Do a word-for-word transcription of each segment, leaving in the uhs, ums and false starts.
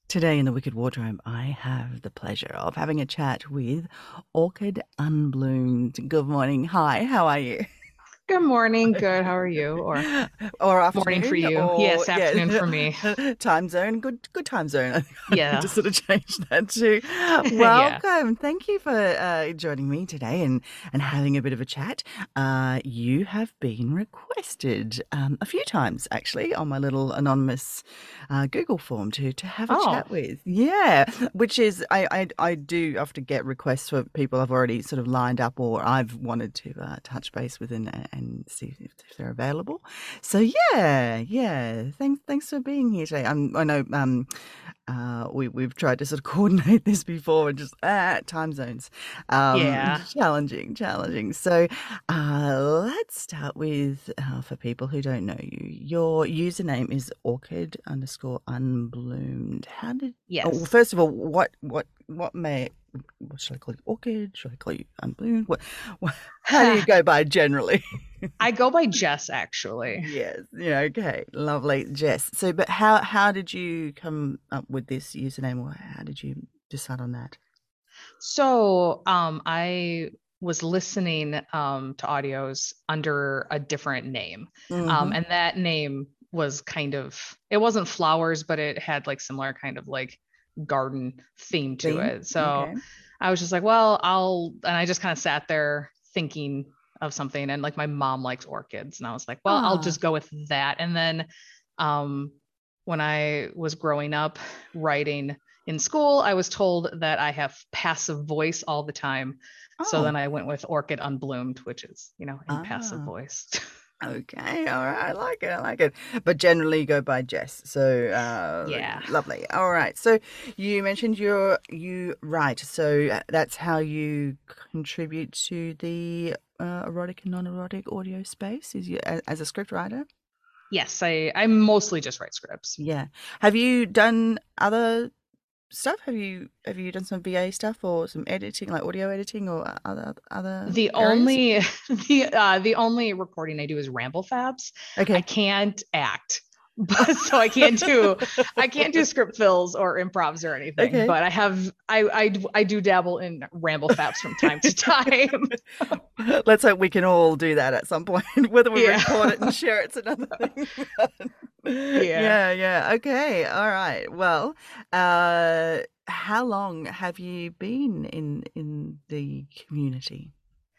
Today in the Wicked Wardrobe, I have the pleasure of having a chat with Orchid Unbloomed. Good morning. Hi, how are you? Good morning. Good. How are you? Or Or morning for afternoon, you. or Yes, afternoon yeah, for me. time zone. Good, good time zone. I think I need Yeah. to sort of change that too. Yeah. Welcome. Thank you for uh, joining me today and and having a bit of a chat. Uh, you have been requested um, a few times actually on my little anonymous uh, Google form to to have a Oh, chat with. Yeah, which is I I, I do often get requests for people I've already sort of lined up or I've wanted to uh, touch base with and, and see if, if they're available. So yeah, yeah. Thanks, thanks for being here today. Um, I know um, uh, we we've tried to sort of coordinate this before, and just ah, time zones, um, yeah. challenging, challenging. So uh, let's start with uh, for people who don't know you, your username is orchid underscore unbloomed. How did? Oh, well, Yes. first of all, what what what may what should I call you? Orchid? Should I call you unbloomed? What, what how do you go by generally? I go by Jess, actually. Yes. Yeah. Okay. Lovely, Jess. So, but how how did you come up with this username, or how did you decide on that? So, um, I was listening um to audios under a different name. Um, Mm-hmm. and that name was kind of it wasn't flowers, but it had like similar kind of like garden theme to Theme. it. So Okay. I was just like, well, I'll and I just kind of sat there thinking of something and like my mom likes orchids and I was like, well, I'll Ah. just go with that. And then um when I was growing up writing in school, I was told that I have passive voice all the time. So Oh. then I went with Orchid Unbloomed, which is, you know, in passive Ah. voice. Okay. All right. I like it. I like it. But generally, you go by Jess. So uh, Yeah. lovely. All right. So you mentioned you're you write. So uh, that's how you contribute to the uh, erotic and non-erotic audio space. Is you as, as a script writer? Yes, I I mostly just write scripts. Yeah. Have you done other stuff? Have you have you done some V A stuff or some editing, like audio editing or other other The areas? only the uh the only recording I do is Ramble Fabs. I Okay. can't act. But so I can't do I can't do script fills or improvs or anything, Okay. but I have I I I do dabble in Ramble Fabs from time to time. Let's hope we can all do that at some point. Whether we Yeah. record it and share it's another thing. Yeah. Yeah, yeah. Okay. All right. Well, uh how long have you been in in the community?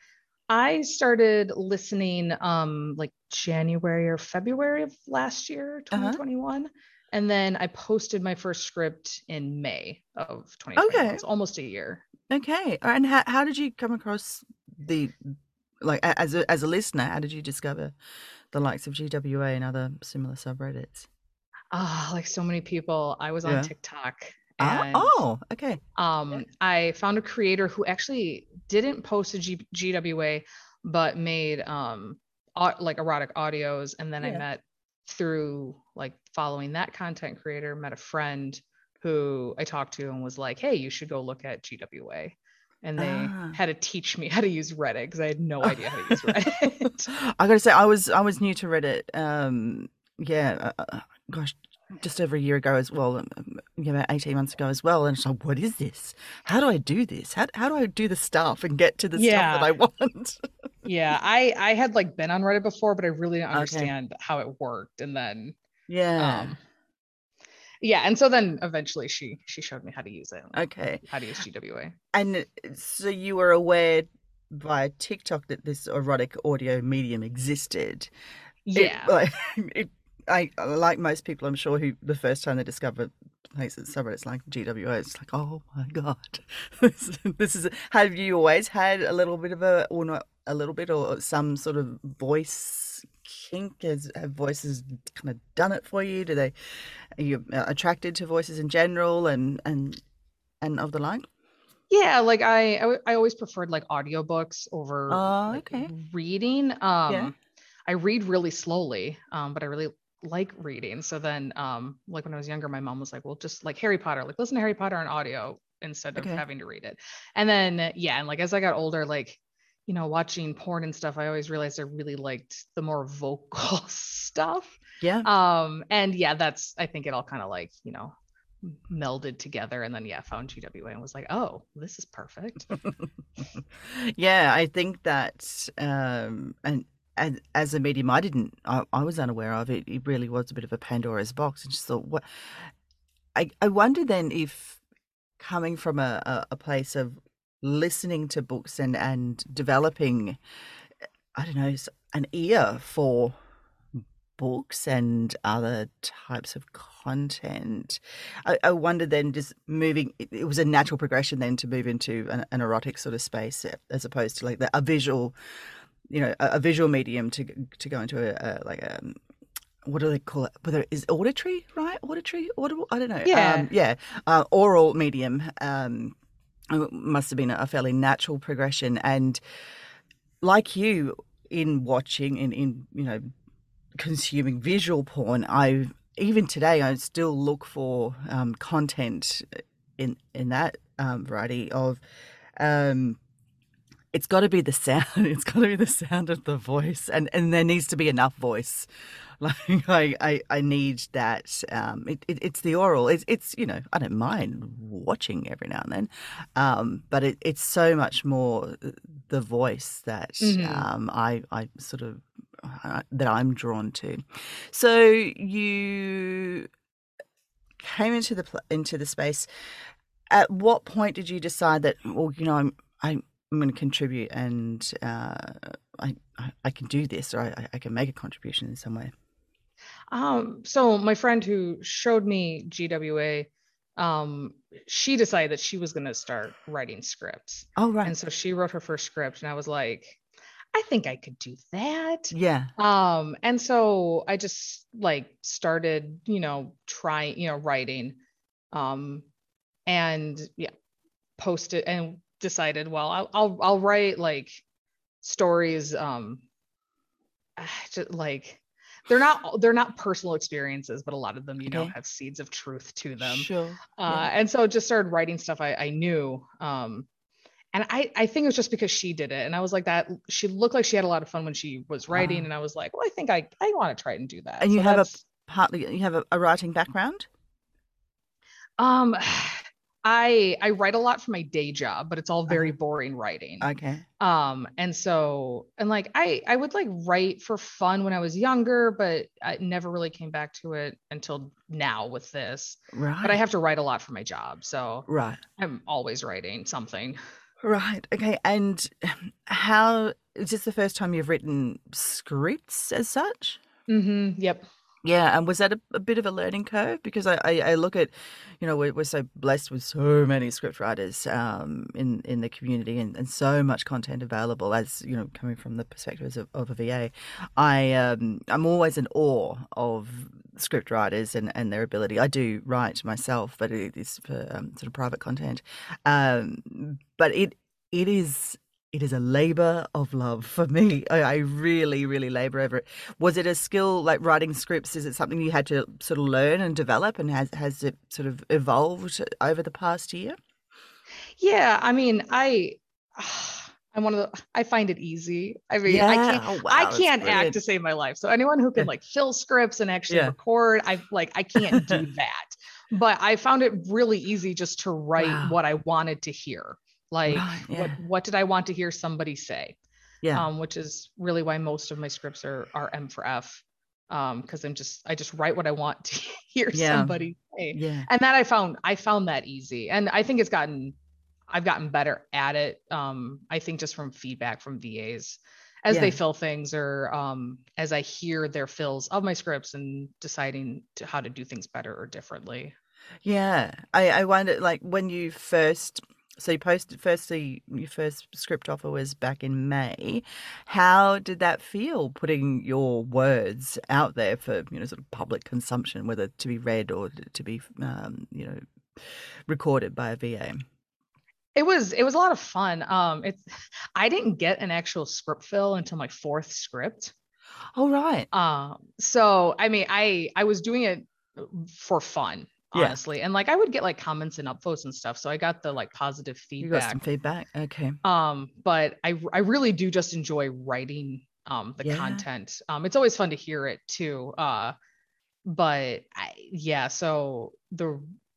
I started listening um like January or February of last year, Uh-huh. twenty twenty-one. And then I posted my first script in May of twenty twenty-one. Okay. So almost a year. Okay. And how how did you come across the like a- as a as a listener, how did you discover the likes of G W A and other similar subreddits? Ah, like so many people, I was on Yeah. TikTok Oh, and oh, okay. Yeah. um, I found a creator who actually didn't post to G- GWA, but made um, au- like erotic audios. And then I Yeah. met through like following that content creator, met a friend who I talked to and was like, hey, you should go look at G W A. And they Ah. had to teach me how to use Reddit because I had no idea how to use Reddit. I gotta say, I was I was new to Reddit. Um, yeah, uh, uh, gosh, just over a year ago as well. Um, um, yeah, about eighteen months ago as well. And it's like, what is this? How do I do this? How how do I do the stuff and get to the stuff that Yeah. I want? Yeah, I I had like been on Reddit before, but I really didn't Okay. understand how it worked. And then Yeah. um yeah, and so then eventually she she showed me how to use it, like Okay. how to use G W A. And so you were aware via TikTok that this erotic audio medium existed. It Yeah. like it. I like most people, I'm sure, who the first time they discover places, subreddits like G W O, it's like, oh my god, this, this is. Have you always had a little bit of a, or not a little bit, or some sort of voice kink? Has have voices kind of done it for you? Do they are you uh, attracted to voices in general, and and and of the like? Yeah, like I I, w- I always preferred like audiobooks over Oh, like okay, reading. yeah, Um I read really slowly, um, but I really like reading. So then um like when I was younger, my mom was like, well, just like Harry Potter, like listen to Harry Potter on audio instead of okay. having to read it. And then yeah, and like as I got older, like you know, watching porn and stuff, I always realized I really liked the more vocal stuff. Yeah. Um, and yeah, that's I think it all kind of like, you know, melded together. And then, yeah, found G W A and was like, oh, this is perfect. Yeah, I think that, um, and as, as a medium, I didn't, I, I was unaware of it. It really was a bit of a Pandora's box, and just thought, what? I, I wonder then if coming from a, a, a place of listening to books and and developing, I don't know, an ear for books and other types of content. I, I wonder then, just moving, it, it was a natural progression then to move into an, an erotic sort of space, as opposed to like the, a visual, you know, a, a visual medium to to go into a, a like a, what do they call it? Whether is auditory, right? Auditory, audible? I don't know. Yeah. Um, yeah, uh, oral medium. Um, it must have been a fairly natural progression, and like you, in watching in in you know consuming visual porn, I even today I still look for um, content in in that um, variety of. Um, it's got to be the sound. It's got to be the sound of the voice, and, and there needs to be enough voice. Like I, I, I need that. Um, it, it, it's the oral. It's, it's you know I don't mind watching every now and then, um, but it, it's so much more the voice that Mm-hmm. um, I, I sort of uh, that I'm drawn to. So you came into the into the space. At what point did you decide that, well, you know, I'm I'm I'm going to contribute, and uh, I, I I can do this, or I, I can make a contribution in some way? Um, so my friend who showed me G W A, um, she decided that she was going to start writing scripts. Oh, right. And so she wrote her first script, and I was like, I think I could do that. Yeah. Um, and so I just like started, you know, trying, you know, writing, um, and yeah, posted and decided, well, I'll I'll, I'll write like stories, um, just like they're not they're not personal experiences, but a lot of them, you know, Okay. have seeds of truth to them. Sure. Yeah. Uh, and so just started writing stuff I, I knew. Um, and I, I think it was just because she did it. And I was like, that she looked like she had a lot of fun when she was writing. Wow. And I was like, well, I think I, I want to try and do that. And you So have a that's, partly you have a, a writing background. um, I, I write a lot for my day job, but it's all very Uh-huh. boring writing. Okay. Um, and so, and like, I, I would like write for fun when I was younger, but I never really came back to it until now with this, but I Right. have to write a lot for my job. So Right. I'm always writing something. Right. Okay. And how is this the first time you've written scripts as such? Mm-hmm. Yep. Yeah, and was that a, a bit of a learning curve? Because I, I, I look at, you know, we're, we're so blessed with so many script writers um, in in the community, and, and so much content available. As you know, coming from the perspectives of, of a V A, I um, I'm always in awe of script writers and, and their ability. I do write myself, but it is for um, sort of private content. Um, but it it is. It is a labor of love for me. I, I really, really labor over it. Was it a skill like writing scripts? Is it something you had to sort of learn and develop, and has has it sort of evolved over the past year? Yeah. I mean, I, I'm one of the, I find it easy. I mean, I Yeah. can't, Oh I wow, that's can't act brilliant. to save my life. So anyone who Yeah. can like fill scripts and actually Yeah. record, I like, I can't do that. But I found it really easy just to write Wow. what I wanted to hear. Like, Right. what, Yeah. what did I want to hear somebody say? Yeah. Um, which is really why most of my scripts are, are M for F. Um, cause I'm just, I just write what I want to hear Yeah. somebody say. Yeah. And that I found, I found that easy. And I think it's gotten I've gotten better at it. Um, I think just from feedback from V As as they Yeah. fill things, or um, as I hear their fills of my scripts and deciding to, how to do things better or differently. Yeah. I I wonder, like, when you first. So you posted firstly, your first script offer was back in May. How did that feel, putting your words out there for, you know, sort of public consumption, whether to be read or to be, um, you know, recorded by a V A? It was it was a lot of fun. Um, it's I didn't get an actual script fill until my fourth script. Oh, right. Um, so I mean, I I was doing it for fun, Yeah. honestly, and like I would get like comments and upvotes and stuff, so I got the like positive You got some feedback. feedback. Okay. Um, but I I really do just enjoy writing um the Yeah. content. Um, it's always fun to hear it too. Uh, but I, yeah, so the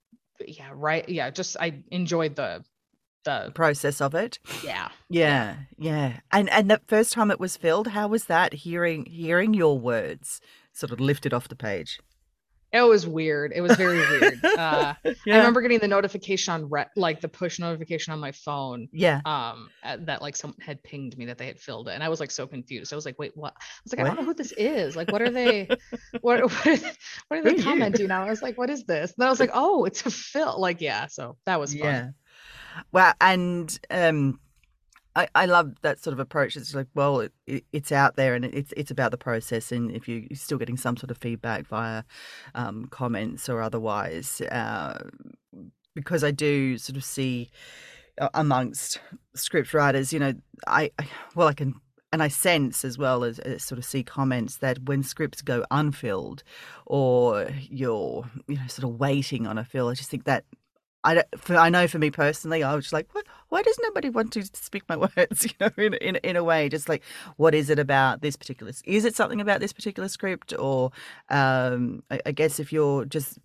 yeah, right. Yeah, just I enjoyed the the process of it. yeah. Yeah, yeah. And and the first time it was filled, how was that hearing hearing your words sort of lifted off the page? It was weird. It was very weird. Uh, I Yeah. remember getting the notification on re- like the push notification on my phone, Yeah. um, uh, that like someone had pinged me that they had filled it, and I was like so confused. I was like, "Wait, what?" I was like, "I don't know Where? who this is. Like, what are they? What what are, what are Who they are you? commenting on?" I was like, "What is this?" And then I was like, "Oh, it's a fill." Like, yeah. So that was fun. Yeah. Well, and um I, I love that sort of approach. It's like, well, it, it, it's out there, and it's it's about the process. And if you, you're still getting some sort of feedback via um, comments or otherwise, uh, because I do sort of see uh, amongst script writers, you know, I, I well, I can. And I sense as well as, as sort of see comments that when scripts go unfilled, or you're you know sort of waiting on a fill, I just think that I, don't- for, I know for me personally, I was just like, what, why does nobody want to speak my words? You know, in, in in a way, just like, what is it about this particular? Is it something about this particular script, or um, I, I guess if you're just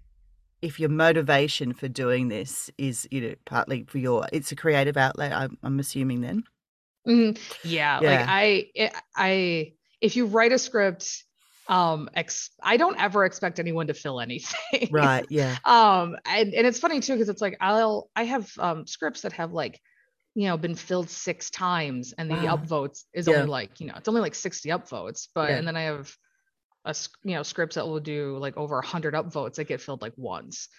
if your motivation for doing this is you know partly for your it's a creative outlet, I'm, I'm assuming then. Mhm. Yeah, like Yeah. I, it, I, if you write a script, um, ex I don't ever expect anyone to fill anything. Right. Yeah. um, and and it's funny too because it's like I'll I have um scripts that have like you know been filled six times and the Wow. upvotes is only Yeah. like you know it's only like sixty upvotes, but Yeah. and then I have a s- you know scripts that will do like over one hundred upvotes that get filled like once.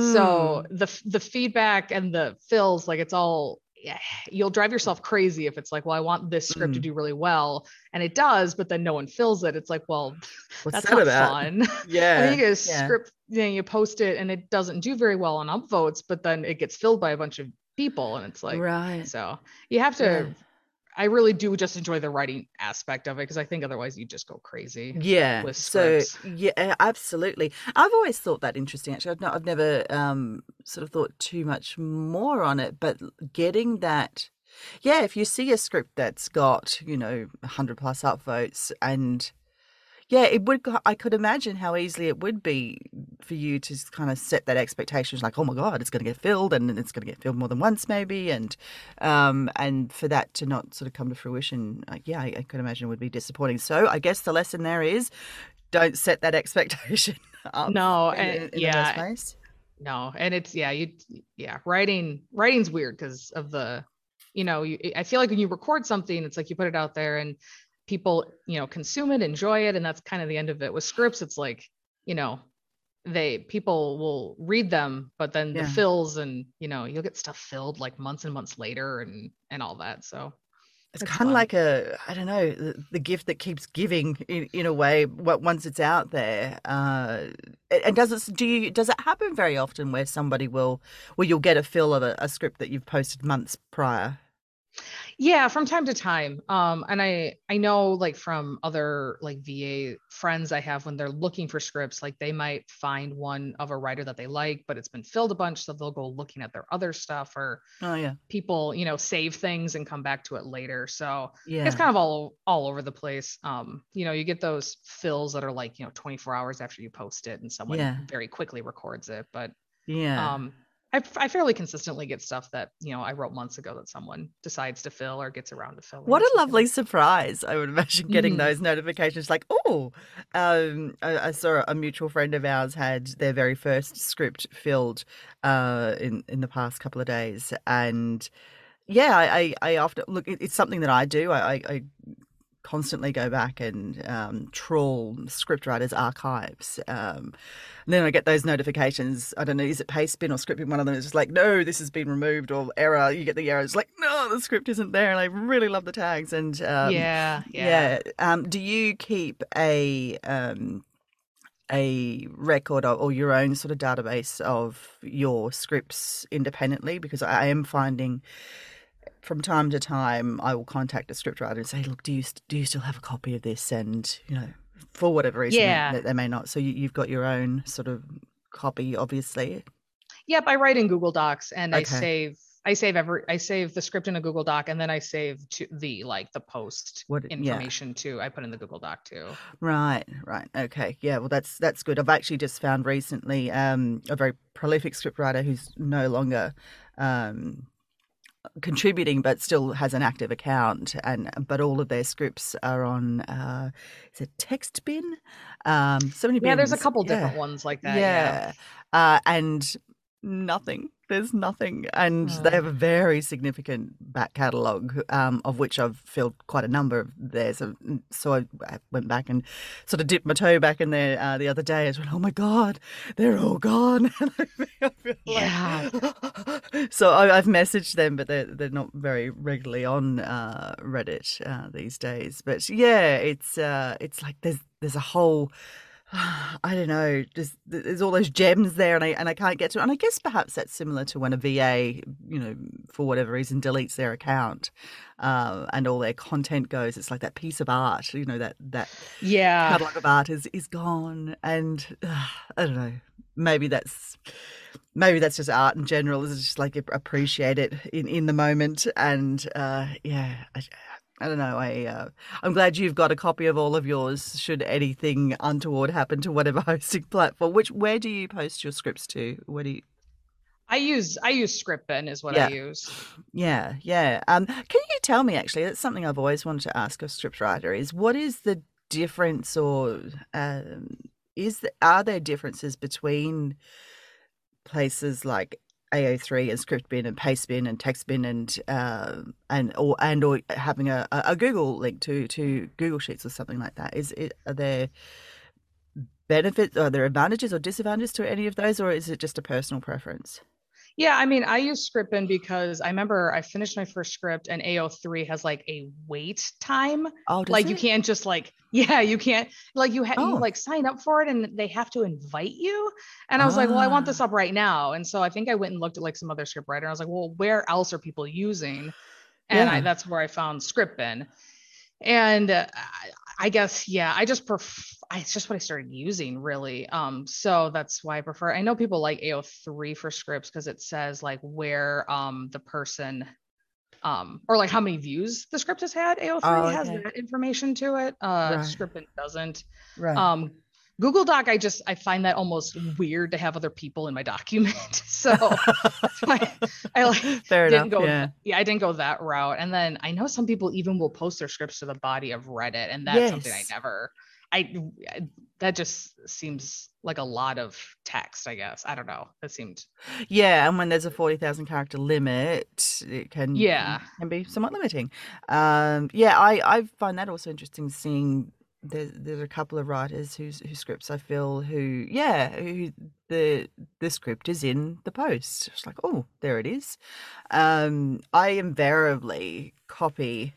So Mm. the the feedback and the fills, like it's all yeah, you'll drive yourself crazy if it's like, well, I want this script to Mm. do really well, and it does, but then no one fills it. It's like, well, What's that's that not about? fun. And then you Yeah. get a Yeah. script, you know, you post it and it doesn't do very well on upvotes, but then it gets filled by a bunch of people, and it's like, Right. so you have Yeah. to. I really do just enjoy the writing aspect of it because I think otherwise you just go crazy Yeah. with So scripts. yeah, absolutely. I've always thought that interesting. Actually, I've not, I've never um sort of thought too much more on it, but getting that, yeah, if you see a script that's got you know a hundred plus upvotes and yeah, it would. I could imagine how easily it would be for you to kind of set that expectation. It's like, oh my god, it's going to get filled, and it's going to get filled more than once, maybe, and um, and for that to not sort of come to fruition, uh, yeah, I, I could imagine it would be disappointing. So I guess the lesson there is don't set that expectation up No, in, and in, in the first yeah, place. no, and it's yeah, you yeah, writing writing's weird because of the, you know, you, I feel like when you record something, it's like you put it out there and people, you know, consume it, enjoy it, and that's kind of the end of it. With scripts, it's like, you know, they people will read them, but then the Yeah. fills and you know, you'll get stuff filled like months and months later and and all that. So It's it's kind of fun. like a, I don't know, the, the gift that keeps giving in, in a way. What once it's out there, uh, and does it? Do you? Does it happen very often where somebody will, where you'll get a fill of a, a script that you've posted months prior? Yeah, from time to time. Um, and I I know like from other like V A friends I have when they're looking for scripts, like they might find one of a writer that they like, but it's been filled a bunch, so they'll go looking at their other stuff, or Oh yeah, people, you know, save things and come back to it later. So it's yeah, kind of all all over the place. Um, you know, you get those fills that are like, you know, twenty-four hours after you post it and someone yeah, very quickly records it, but yeah. um, I, I fairly consistently get stuff that, you know, I wrote months ago that someone decides to fill or gets around to filling What or a something lovely like surprise! I would imagine getting that. those notifications like, oh, um, I, I saw a mutual friend of ours had their very first script filled uh, in in the past couple of days, and yeah, I, I, I often look. It, it's something that I do. I, I, I constantly go back and um, trawl scriptwriters' archives. Um, and then I get those notifications. I don't know, is it Pastebin or Scriptbin? One of them is just like, no, this has been removed, or error. You get the error. It's like, no, the script isn't there. And I really love the tags. And um, Yeah, yeah. yeah, um, do you keep a um, a record of, or your own sort of database of your scripts independently? Because I am finding from time to time, I will contact a scriptwriter and say, "Look, do you do you still have a copy of this?" And you know, for whatever reason, they, Yeah. they, they may not. So you, you've got your own sort of copy, obviously. Yep, I write in Google Docs and I Okay. save I save every I save the script in a Google Doc, and then I save to the like the post What? Yeah. information too. I put in the Google Doc too. Right, right. Okay. Yeah, well that's that's good. I've actually just found recently um a very prolific scriptwriter who's no longer um contributing but still has an active account, and but all of their scripts are on uh is it TextBin? Um so many Yeah, there's a bins. couple Yeah. different ones like that. Yeah. Yeah. Uh and nothing. There's nothing. And they Oh. have a very significant back catalogue, um, of which I've filled quite a number of theirs. So, so I, I went back and sort of dipped my toe back in there uh, the other day and went, oh my God, they're all gone. And I feel, I feel Yeah. like... So I, I've messaged them, but they're, they're not very regularly on uh, Reddit uh, these days. But yeah, it's uh, it's like there's there's a whole... I don't know. There's, there's all those gems there, and I and I can't get to it. And I guess perhaps that's similar to when a V A, you know, for whatever reason, deletes their account, uh, and all their content goes. It's like that piece of art, you know, that that Yeah. catalog of art is is gone. And uh, I don't know. Maybe that's maybe that's just art in general. Is just like appreciate it in in the moment. And uh, yeah. I, I don't know. I uh, I'm glad you've got a copy of all of yours. Should anything untoward happen to whatever hosting platform, which where do you post your scripts to? Where do you? I use I use Scriptbin is what I Yeah, use. yeah, yeah. Um, can you tell me actually? That's something I've always wanted to ask a scriptwriter: is what is the difference, or um, is the, are there differences between places like A O three and ScriptBin and Pastebin and TextBin and uh, and or and or having a, a Google link to to Google Sheets or something like that? Is it are there benefits? Are there advantages or disadvantages to any of those, or is it just a personal preference? Yeah, I mean, I use Scriptbin because I remember I finished my first script and A O three has like a wait time. Oh, does Like you it? can't just like, yeah, you can't like you have you Oh, like sign up for it and they have to invite you. And I was like, well, I want this ah, up right now. And so I think I went and looked at like some other script writer. I was like, well, where else are people using? And I yeah, that's where I found Scriptbin. And uh, I, I guess yeah, I just prefer. It's just what I started using really. Um, so that's why I prefer. I know people like A O three for scripts because it says like where um the person um or like how many views the script has had. A O three oh, has okay, that information to it. Uh, right, Scriptbin doesn't. right, Um, Google Doc, I just I find that almost weird to have other people in my document. So I, I like fair didn't enough. go Yeah, th- yeah, I didn't go that route. And then I know some people even will post their scripts to the body of Reddit, and that's something I yes. never I that just seems like a lot of text, I guess. I don't know. That seemed Yeah, and when there's a forty thousand character limit, it can, yeah. can can be somewhat limiting. Um, yeah, I, I find that also interesting seeing there's there's a couple of writers whose whose scripts I feel who yeah, who the the script is in the post. It's like, oh, there it is. Um, I invariably copy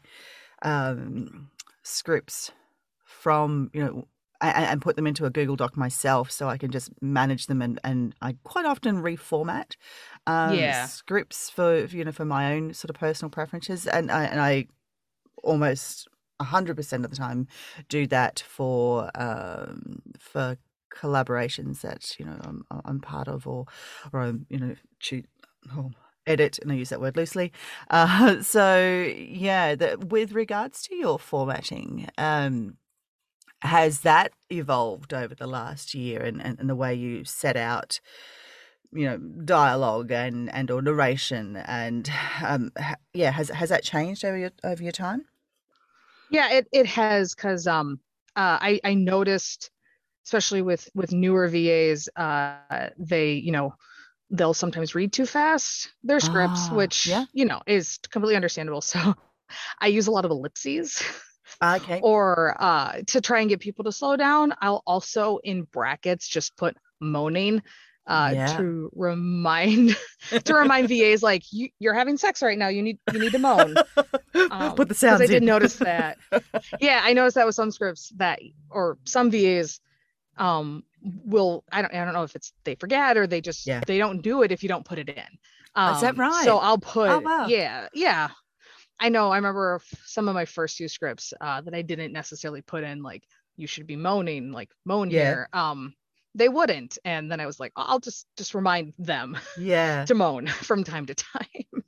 um scripts from, you know, and, and put them into a Google Doc myself so I can just manage them, and, and I quite often reformat um, Yeah. scripts for, you know, for my own sort of personal preferences, and I, and I almost one hundred percent of the time do that for um, for collaborations that, you know, I'm, I'm part of, or or I'm, you know, choose, oh, edit, and I use that word loosely. Uh, so yeah, the, with regards to your formatting, um, has that evolved over the last year, and, and, and the way you set out, you know, dialogue and, and or narration, and um, ha- yeah, has has that changed over your over your time? Yeah, it it has because um uh I I noticed especially with with newer V As uh they you know they'll sometimes read too fast their scripts, Ah, which yeah. you know is completely understandable. So I use a lot of ellipses Okay. or uh, to try and get people to slow down. I'll also in brackets just put moaning uh, Yeah. to remind to remind V As like you, you're having sex right now. You need you need to moan. Put Um, the because I sounds did in. notice that. Yeah, I noticed that with some scripts that or some V As um will I don't I don't know if it's they forget or they just Yeah. they don't do it if you don't put it in. Is that Um, so right? I'll Oh put wow. yeah yeah I know. I remember some of my first few scripts uh, that I didn't necessarily put in, like you should be moaning, like moan Yeah. here. Um, they wouldn't, and then I was like, I'll just just remind them Yeah. to moan from time to time.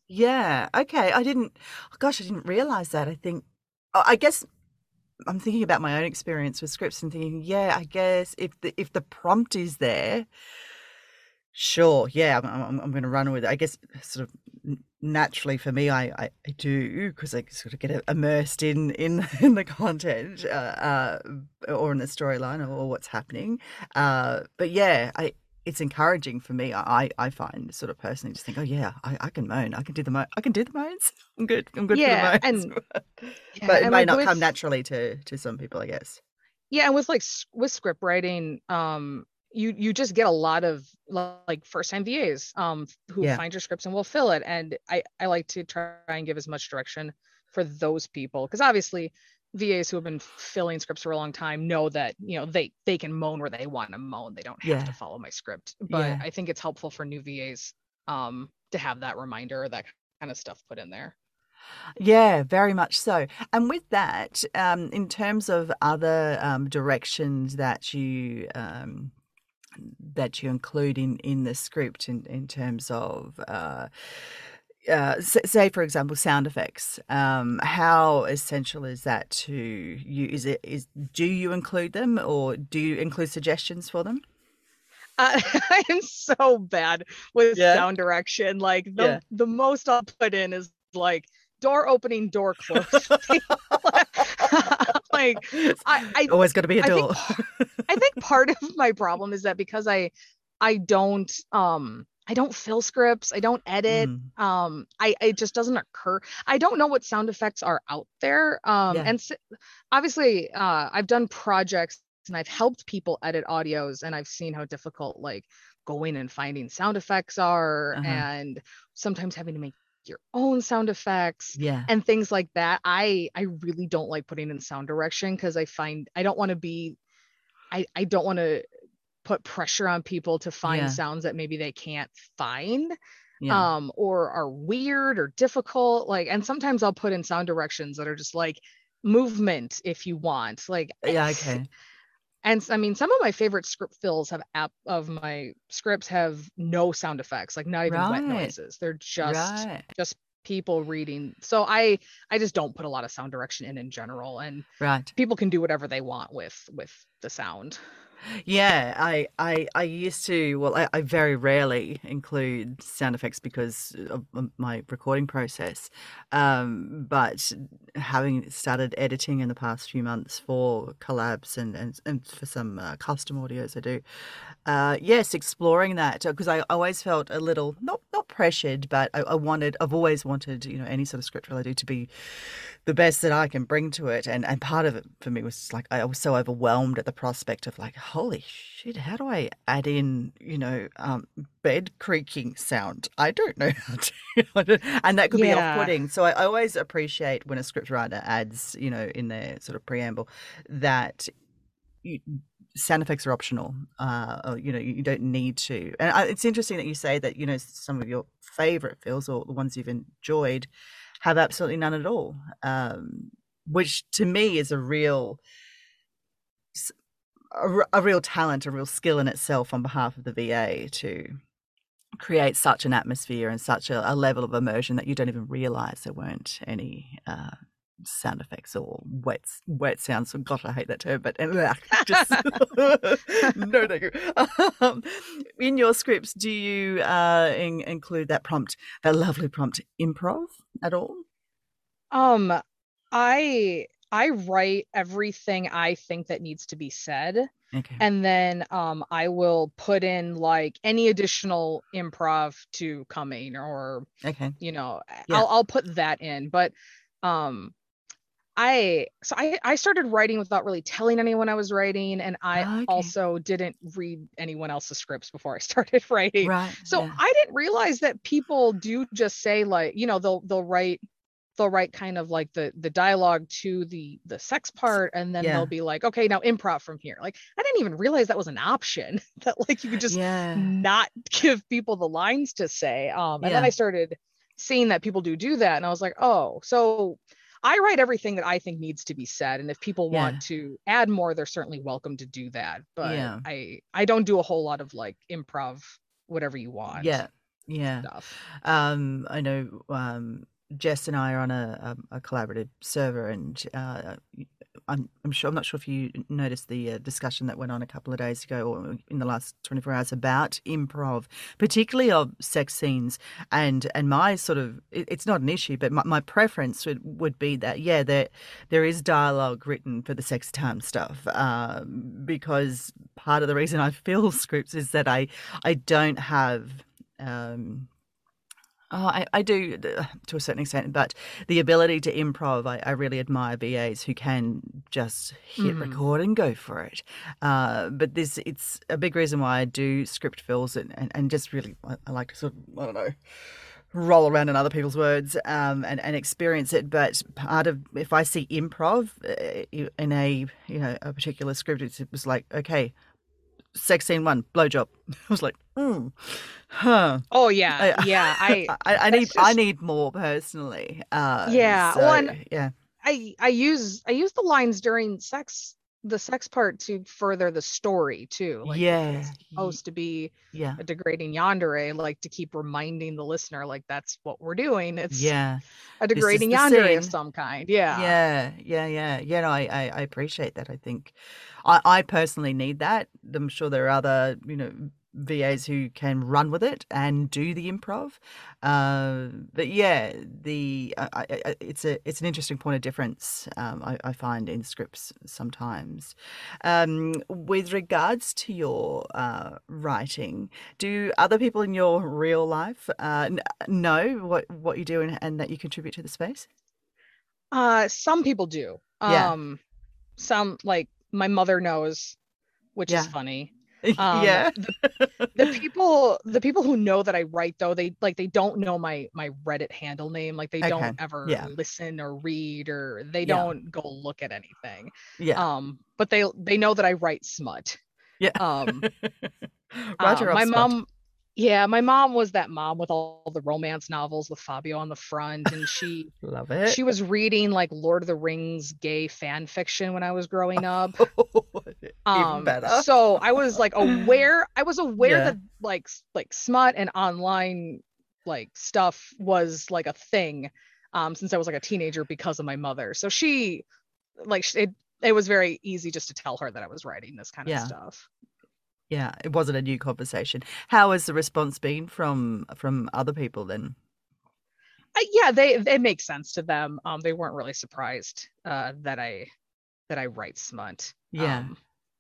Yeah. Okay. I didn't. Oh, gosh, I didn't realize that. I think. oh, I guess I'm thinking about my own experience with scripts and thinking, yeah, I guess if the if the prompt is there, sure, yeah, I'm I'm, I'm going to run with it. I guess sort of n- naturally for me, I I, I do because I sort of get immersed in in in the content, uh, uh, or in the storyline or, or what's happening. Uh, but yeah, I. It's encouraging for me. I, I find sort of personally just think, oh yeah, I, I can moan. I can do the mo- I can do the moans. I'm good. I'm good for the Yeah, moans. and yeah, But it and may like not with come naturally to to some people, I guess. yeah, and with like s- with script writing, um, you you just get a lot of li- like first time V As um who Yeah, find your scripts and will fill it. And I I like to try and give as much direction for those people because obviously V As who have been filling scripts for a long time know that you know they they can moan where they want to moan. They don't have to yeah, follow my script. But yeah, I think it's helpful for new V As um to have that reminder, that kind of stuff put in there. yeah, very much so. And with that, um, in terms of other um, directions that you um, that you include in in the script, in in terms of uh, uh, s- say, for example, sound effects. Um, how essential is that to you? Is it is do you include them, or do you include suggestions for them? Uh, I am so bad with Yeah, sound direction. Like the yeah. the most I'll put in is like door opening, door closing. Like I I Always got to be a I think door. par- I think part of my problem is that because I I don't um I don't fill scripts, I don't edit. Mm, Um, I it just doesn't occur. I don't know what sound effects are out there. Um, yeah. and s obviously, uh, I've done projects and I've helped people edit audios, and I've seen how difficult like going and finding sound effects are, Uh-huh. and sometimes having to make your own sound effects Yeah. and things like that. I I really don't like putting in sound direction because I find I don't want to be I I don't want to put pressure on people to find Yeah. sounds that maybe they can't find Yeah. um or are weird or difficult. Like, and sometimes I'll put in sound directions that are just like movement if you want, like Yeah. Okay. and I mean, some of my favorite script fills have app of my scripts have no sound effects, like not even wet Right. noises. They're just Right. just people reading. So I I just don't put a lot of sound direction in in general, and Right. people can do whatever they want with with the sound. Yeah, I, I, I used to. Well, I, I very rarely include sound effects because of my recording process. Um, but having started editing in the past few months for collabs and and, and for some uh, custom audios, I do. Uh, yes, exploring that because I always felt a little not not pressured, but I, I wanted. I've always wanted, you know, any sort of script reel I do to be the best that I can bring to it. And and part of it for me was just like I was so overwhelmed at the prospect of like, holy shit, how do I add in, you know, um, bed creaking sound? I don't know how to, I don't- and that could be Yeah. off-putting. So I always appreciate when a scriptwriter adds, you know, in their sort of preamble that you, sound effects are optional. Uh, or, you know, you don't need to. And I, it's interesting that you say that, you know, some of your favorite films or the ones you've enjoyed have absolutely none at all, um, which to me is a real, a, a real talent, a real skill in itself on behalf of the V A to create such an atmosphere and such a, a level of immersion that you don't even realize there weren't any uh, sound effects or wet wet sounds. Oh, God, I hate that term, but uh, just no, thank you. Um, in your scripts, do you uh, in, include that prompt, that lovely prompt, improv at all? Um, I I write everything I think that needs to be said. Okay. And then um I will put in like any additional improv to coming, or Okay. you know, Yeah. I'll I'll put that in. But um I so I I started writing without really telling anyone I was writing, and I Okay. also didn't read anyone else's scripts before I started writing. Right. So Yeah. I didn't realize that people do just say like, you know, they'll they'll write they'll write kind of like the the dialogue to the the sex S- part, and then they'll Yeah. be like, okay, now improv from here. Like I didn't even realize that was an option that like you could just Yeah. not give people the lines to say. Um and then I Yeah. started seeing that people do do that, and I was like, oh, so I write everything that I think needs to be said, and if people want Yeah. to add more, they're certainly welcome to do that. But Yeah. I I don't do a whole lot of like improv whatever you want. Yeah. Yeah. stuff. Um, I know um, Jess and I are on a, a, a collaborative server, and uh, I'm, I'm sure I'm not sure if you noticed the uh, discussion that went on a couple of days ago or in the last twenty-four hours about improv, particularly of sex scenes. And and my sort of it, it's not an issue, but my, my preference would, would be that yeah, there there is dialogue written for the sex time stuff, um, because part of the reason I fill scripts is that I I don't have. Um, Oh, I, I do uh, to a certain extent, but the ability to improv, I, I really admire V As who can just hit Hmm. record and go for it. Uh, but this, it's a big reason why I do script fills and, and, and just really, I, I like to sort of, I don't know, roll around in other people's words um, and, and experience it. But part of, if I see improv uh, in a, you know, a particular script, it was like, okay, sex scene one, blowjob. I was like, hmm, huh. Oh yeah, I, yeah. I I I need that's I just need more personally. Uh, yeah. so One yeah, I I use I use the lines during sex the sex part to further the story too. Like if yeah, it's y- supposed to be yeah, a degrading yandere, like to keep reminding the listener like that's what we're doing. It's yeah. a This is degrading the yandere of scene. some kind. Yeah. Yeah, yeah, yeah. Yeah, no, I, I, I appreciate that. I think I, I personally need that. I'm sure there are other, you know, V As who can run with it and do the improv. Uh, but yeah, the I, I, I- it's a it's an interesting point of difference. Um, I, I find in scripts sometimes. Um, with regards to your uh, writing, do other people in your real life uh, kn- know what what you do and, and that you contribute to the space? Uh some people do. Yeah. Um some like my mother knows, which is Yeah. funny. Um Yeah. the the people the people who know that I write though, they like they don't know my my Reddit handle name. Like they Okay. don't ever Yeah. listen or read, or they Yeah. don't go look at anything. Yeah. Um but they they know that I write smut. Yeah. Um Roger um of my smut. mom yeah, my mom was that mom with all the romance novels with Fabio on the front, and she Love it. she was reading like Lord of the Rings gay fan fiction when I was growing up. Even Um, better. so I was like aware, I was aware Yeah. that like s- like smut and online like stuff was like a thing, um, since I was like a teenager because of my mother. So she like sh- it it was very easy just to tell her that I was writing this kind of Yeah. stuff. Yeah. It wasn't a new conversation. How has the response been from from other people then? I, yeah, they it makes sense to them. Um, they weren't really surprised uh that I that I write smut. Yeah. Um,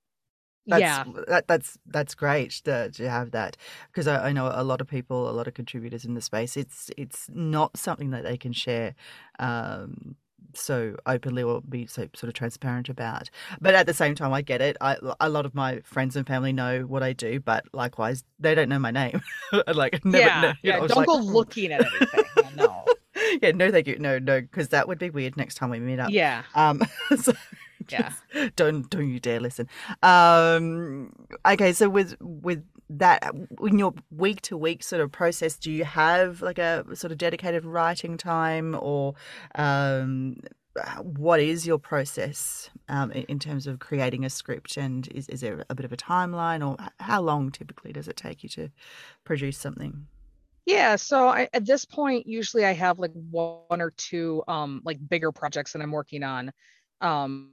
That's yeah, that, that's that's great to, to have that because I, I know a lot of people, a lot of contributors in the space. It's it's not something that they can share um, so openly or be so sort of transparent about. But at the same time, I get it. I, a lot of my friends and family know what I do, but likewise, they don't know my name. Like never, no, yeah, you know, yeah. I was Don't like, go "Hmm." looking at anything. Yeah, no. Yeah, no, thank you, no, no, because that would be weird next time we meet up. Yeah, Um, so yeah. just don't don't you dare listen. Um, okay, so with with that in your week to week sort of process, do you have like a sort of dedicated writing time, or um, what is your process um, in in terms of creating a script? And is is there a bit of a timeline, or how long typically does it take you to produce something? Yeah, so I, at this point, usually I have like one or two um like bigger projects that I'm working on, um,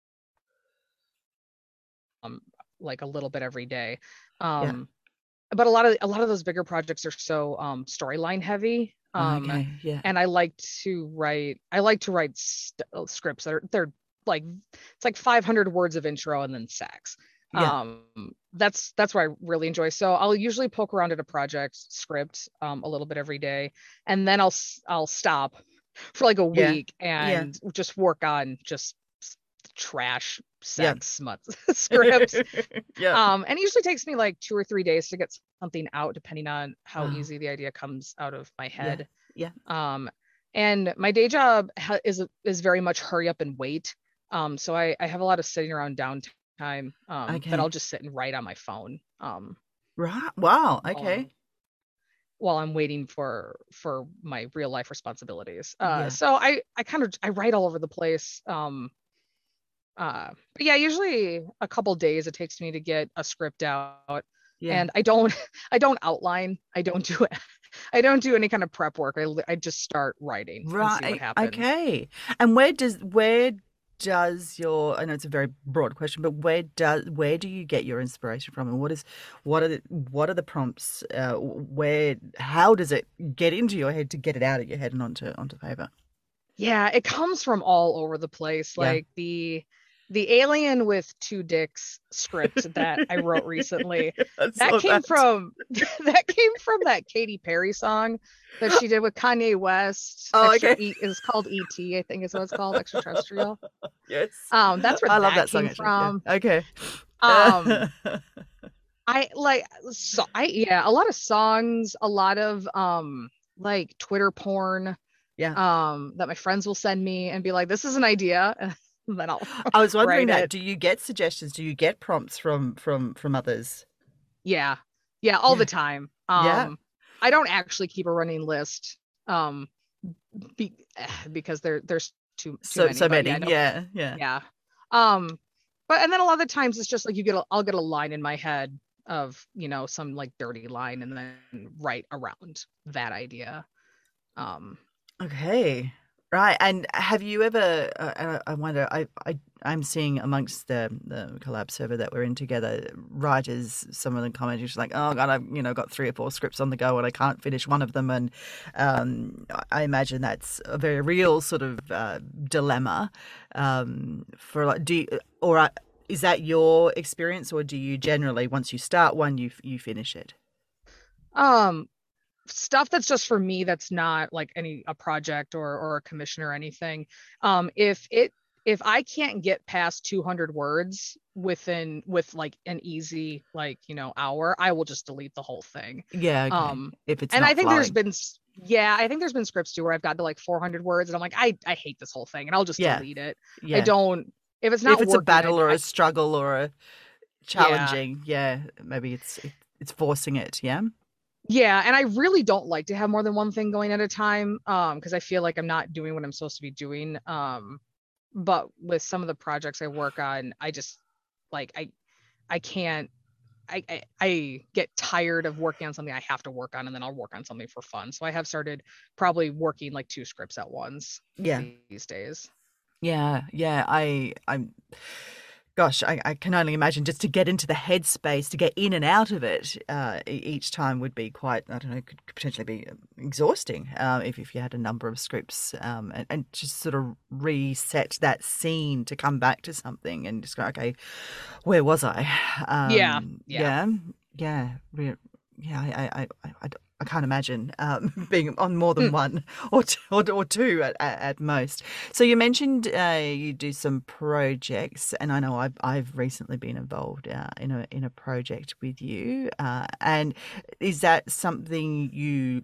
um like a little bit every day. Yeah. Um, but a lot of a lot of those bigger projects are so um storyline heavy. Um, Okay. Yeah. and I like to write I like to write st scripts that are they're like it's like five hundred words of intro and then sex. Yeah. Um, that's that's what I really enjoy. So I'll usually poke around at a project script um a little bit every day, and then I'll s- I'll stop for like a Yeah. week Yeah. and just work on just s- trash Yeah. sex smut scripts. Yeah. Um, and it usually takes me like two or three days to get something out, depending on how Wow. easy the idea comes out of my Yeah. head. Yeah. Um, and my day job ha- is is very much hurry up and wait. Um, so I, I have a lot of sitting around downtime um, that I'll Okay. just sit and write on my phone um, Right. Wow. while I'm Okay. while I'm waiting for for my real life responsibilities. Uh, Yeah. so I I kind of I write all over the place. Um, uh, but yeah, usually a couple days it takes me to get a script out. Yeah. And I don't I don't outline. I don't do it. I don't do any kind of prep work. I I just start writing and see what Right. happens. Okay. And where does where does your, I know it's a very broad question, but where does where do you get your inspiration from, and what is what are the what are the prompts? Uh, where how does it get into your head to get it out of your head and onto onto paper? Yeah, it comes from all over the place. Yeah. Like the the Alien with Two Dicks script that I wrote recently, I that saw came that. from that came from that Katy Perry song that she did with Kanye West. Oh, Extra okay. E is called E T, I think is what it's called, Extraterrestrial. Yes. Um, that's where I love that that song came actually. Yeah. from. Okay. Um, I like so I yeah, a lot of songs, a lot of um like Twitter porn Yeah. um that my friends will send me and be like, this is an idea, and then I'll I was wondering write that. it. Do you get suggestions? Do you get prompts from from from others? Yeah. Yeah, all the Yeah. time. Yeah. Um I don't actually keep a running list um be, because there there's too too So many, so but many. yeah, I don't. Yeah. Yeah. Yeah. Um but and then a lot of the times it's just like you get a, I'll get a line in my head of, you know, some like dirty line and then write around that idea. Um Okay. Right. And have you ever? Uh, uh, I wonder. I I I'm seeing amongst the the collab server that we're in together, writers. Some of them commenting just like, "Oh God, I've you know got three or four scripts on the go and I can't finish one of them." And um, I imagine that's a very real sort of uh, dilemma. Um, for like, do you, or uh, is that your experience, or do you generally once you start one, you you finish it? um stuff that's just for me, that's not like any a project or or a commission or anything. Um if it if I can't get past two hundred words within with like an easy like, you know, hour, I will just delete the whole thing. Yeah. Okay. Um If it's and I not think there's flowing. been s- yeah, I think there's been scripts too where I've got to like four hundred words and I'm like, I I hate this whole thing and I'll just Yeah. delete it. I Yeah. don't if it's If not it's a working, I, battle or I a struggle or a yeah. challenging, yeah, maybe it's it, it's forcing it. Yeah. Yeah, and I really don't like to have more than one thing going at a time um because I feel like I'm not doing what I'm supposed to be doing. Um but with some of the projects I work on, I just like I I can't I, I I get tired of working on something I have to work on and then I'll work on something for fun. So I have started probably working like two scripts at once Yeah. these days. Yeah. Yeah. I I'm gosh, I, I can only imagine just to get into the headspace, to get in and out of it uh, e- each time would be quite, I don't know, could, could potentially be exhausting uh, if, if you had a number of scripts um, and, and just sort of reset that scene to come back to something and just go, okay, where was I? Yeah, Um, yeah. yeah, yeah, re- yeah. I, I, I, I, I can't imagine um, being on more than Mm. one or two, or, or two at, at, at most. So you mentioned uh, you do some projects, and I know I've I've recently been involved uh, in a in a project with you. Uh, and is that something you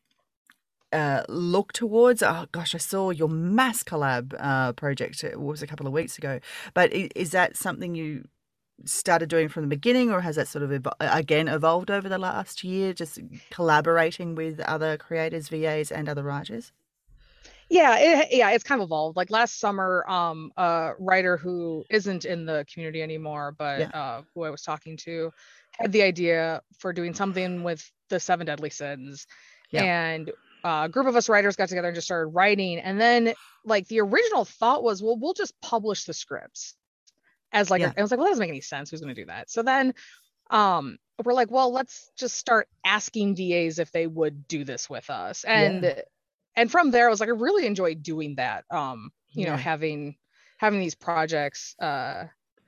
uh, look towards? Oh gosh, I saw your mass collab uh, project. It was a couple of weeks ago, but is, is that something you started doing from the beginning, or has that sort of evo- again evolved over the last year? Just collaborating with other creators, V As, and other writers. Yeah, it, yeah, it's kind of evolved. Like last summer, um, a writer who isn't in the community anymore, Yeah, but uh, who I was talking to, had the idea for doing something with the Seven Deadly Sins, yeah, and uh, a group of us writers got together and just started writing. And then, like, the original thought was, well, we'll just publish the scripts as like, a, yeah, I was like, well, that doesn't make any sense. Who's going to do that? So then, um, we're like, well, let's just start asking V As if they would do this with us, yeah, and and from there I was like, I really enjoyed doing that. Um you know, yeah, having having these projects uh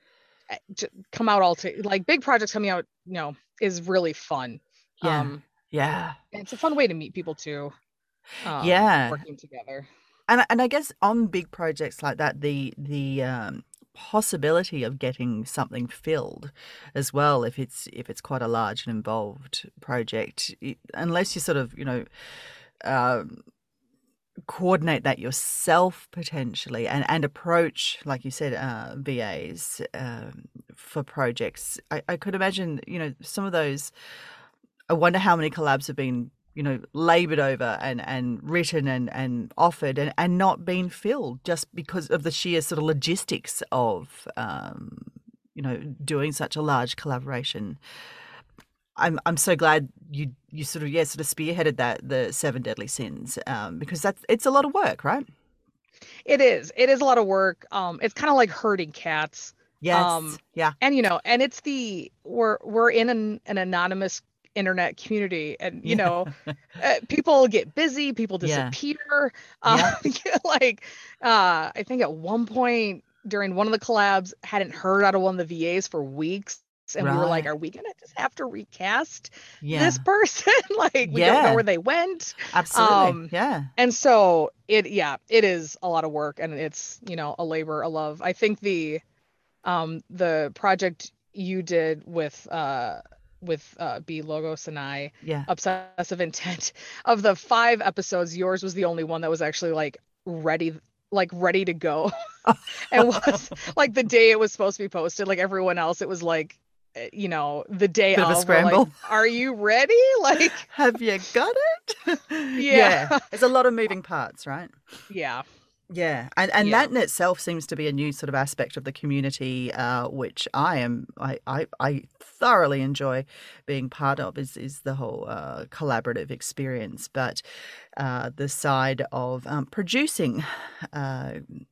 come out all to like big projects coming out, you know, is really fun. yeah, um yeah, and it's a fun way to meet people too, um yeah. working together. And and I guess on big projects like that, the the um, possibility of getting something filled as well, if it's if it's quite a large and involved project, it, unless you sort of you know. Um, coordinate that yourself potentially and, and approach, like you said, uh, V As um, for projects. I, I could imagine, you know, some of those, I wonder how many collabs have been, you know, laboured over and, and written and, and offered and, and not been filled just because of the sheer sort of logistics of, um, you know, doing such a large collaboration. I'm I'm so glad you you sort of yeah sort of spearheaded that the seven deadly sins um, because that's it's a lot of work, right? It is. It is a lot of work. Um, it's kind of like herding cats. Yes, Um, yeah, and you know, and it's the we're we're in an, an anonymous internet community, and you yeah, know, uh, people get busy, people yeah, disappear. Uh, yeah. like, uh, I think at one point during one of the collabs, hadn't heard out of one of the V As for weeks. And we were like, Right. are we gonna just have to recast this Yeah, person? Like, we don't know yeah, where they went. absolutely. Um, Yeah, and so it, yeah, it is a lot of work and it's, you know, a labor of love. I think the um the project you did with uh with uh B Logos and I, yeah. Obsessive Intent, of the five episodes, yours was the only one that was actually like ready like ready to go and was like the day it was supposed to be posted. Like everyone else, it was like, eh, you know, the day Bit of a of, we're like, scramble. are you ready? Like, Have you got it? yeah. Yeah, there's a lot of moving parts, right? Yeah. Yeah, and and Yeah. that in itself seems to be a new sort of aspect of the community, uh, which I am I, I I thoroughly enjoy being part of. Is is the whole uh, collaborative experience, but uh, the side of um, producing. Uh,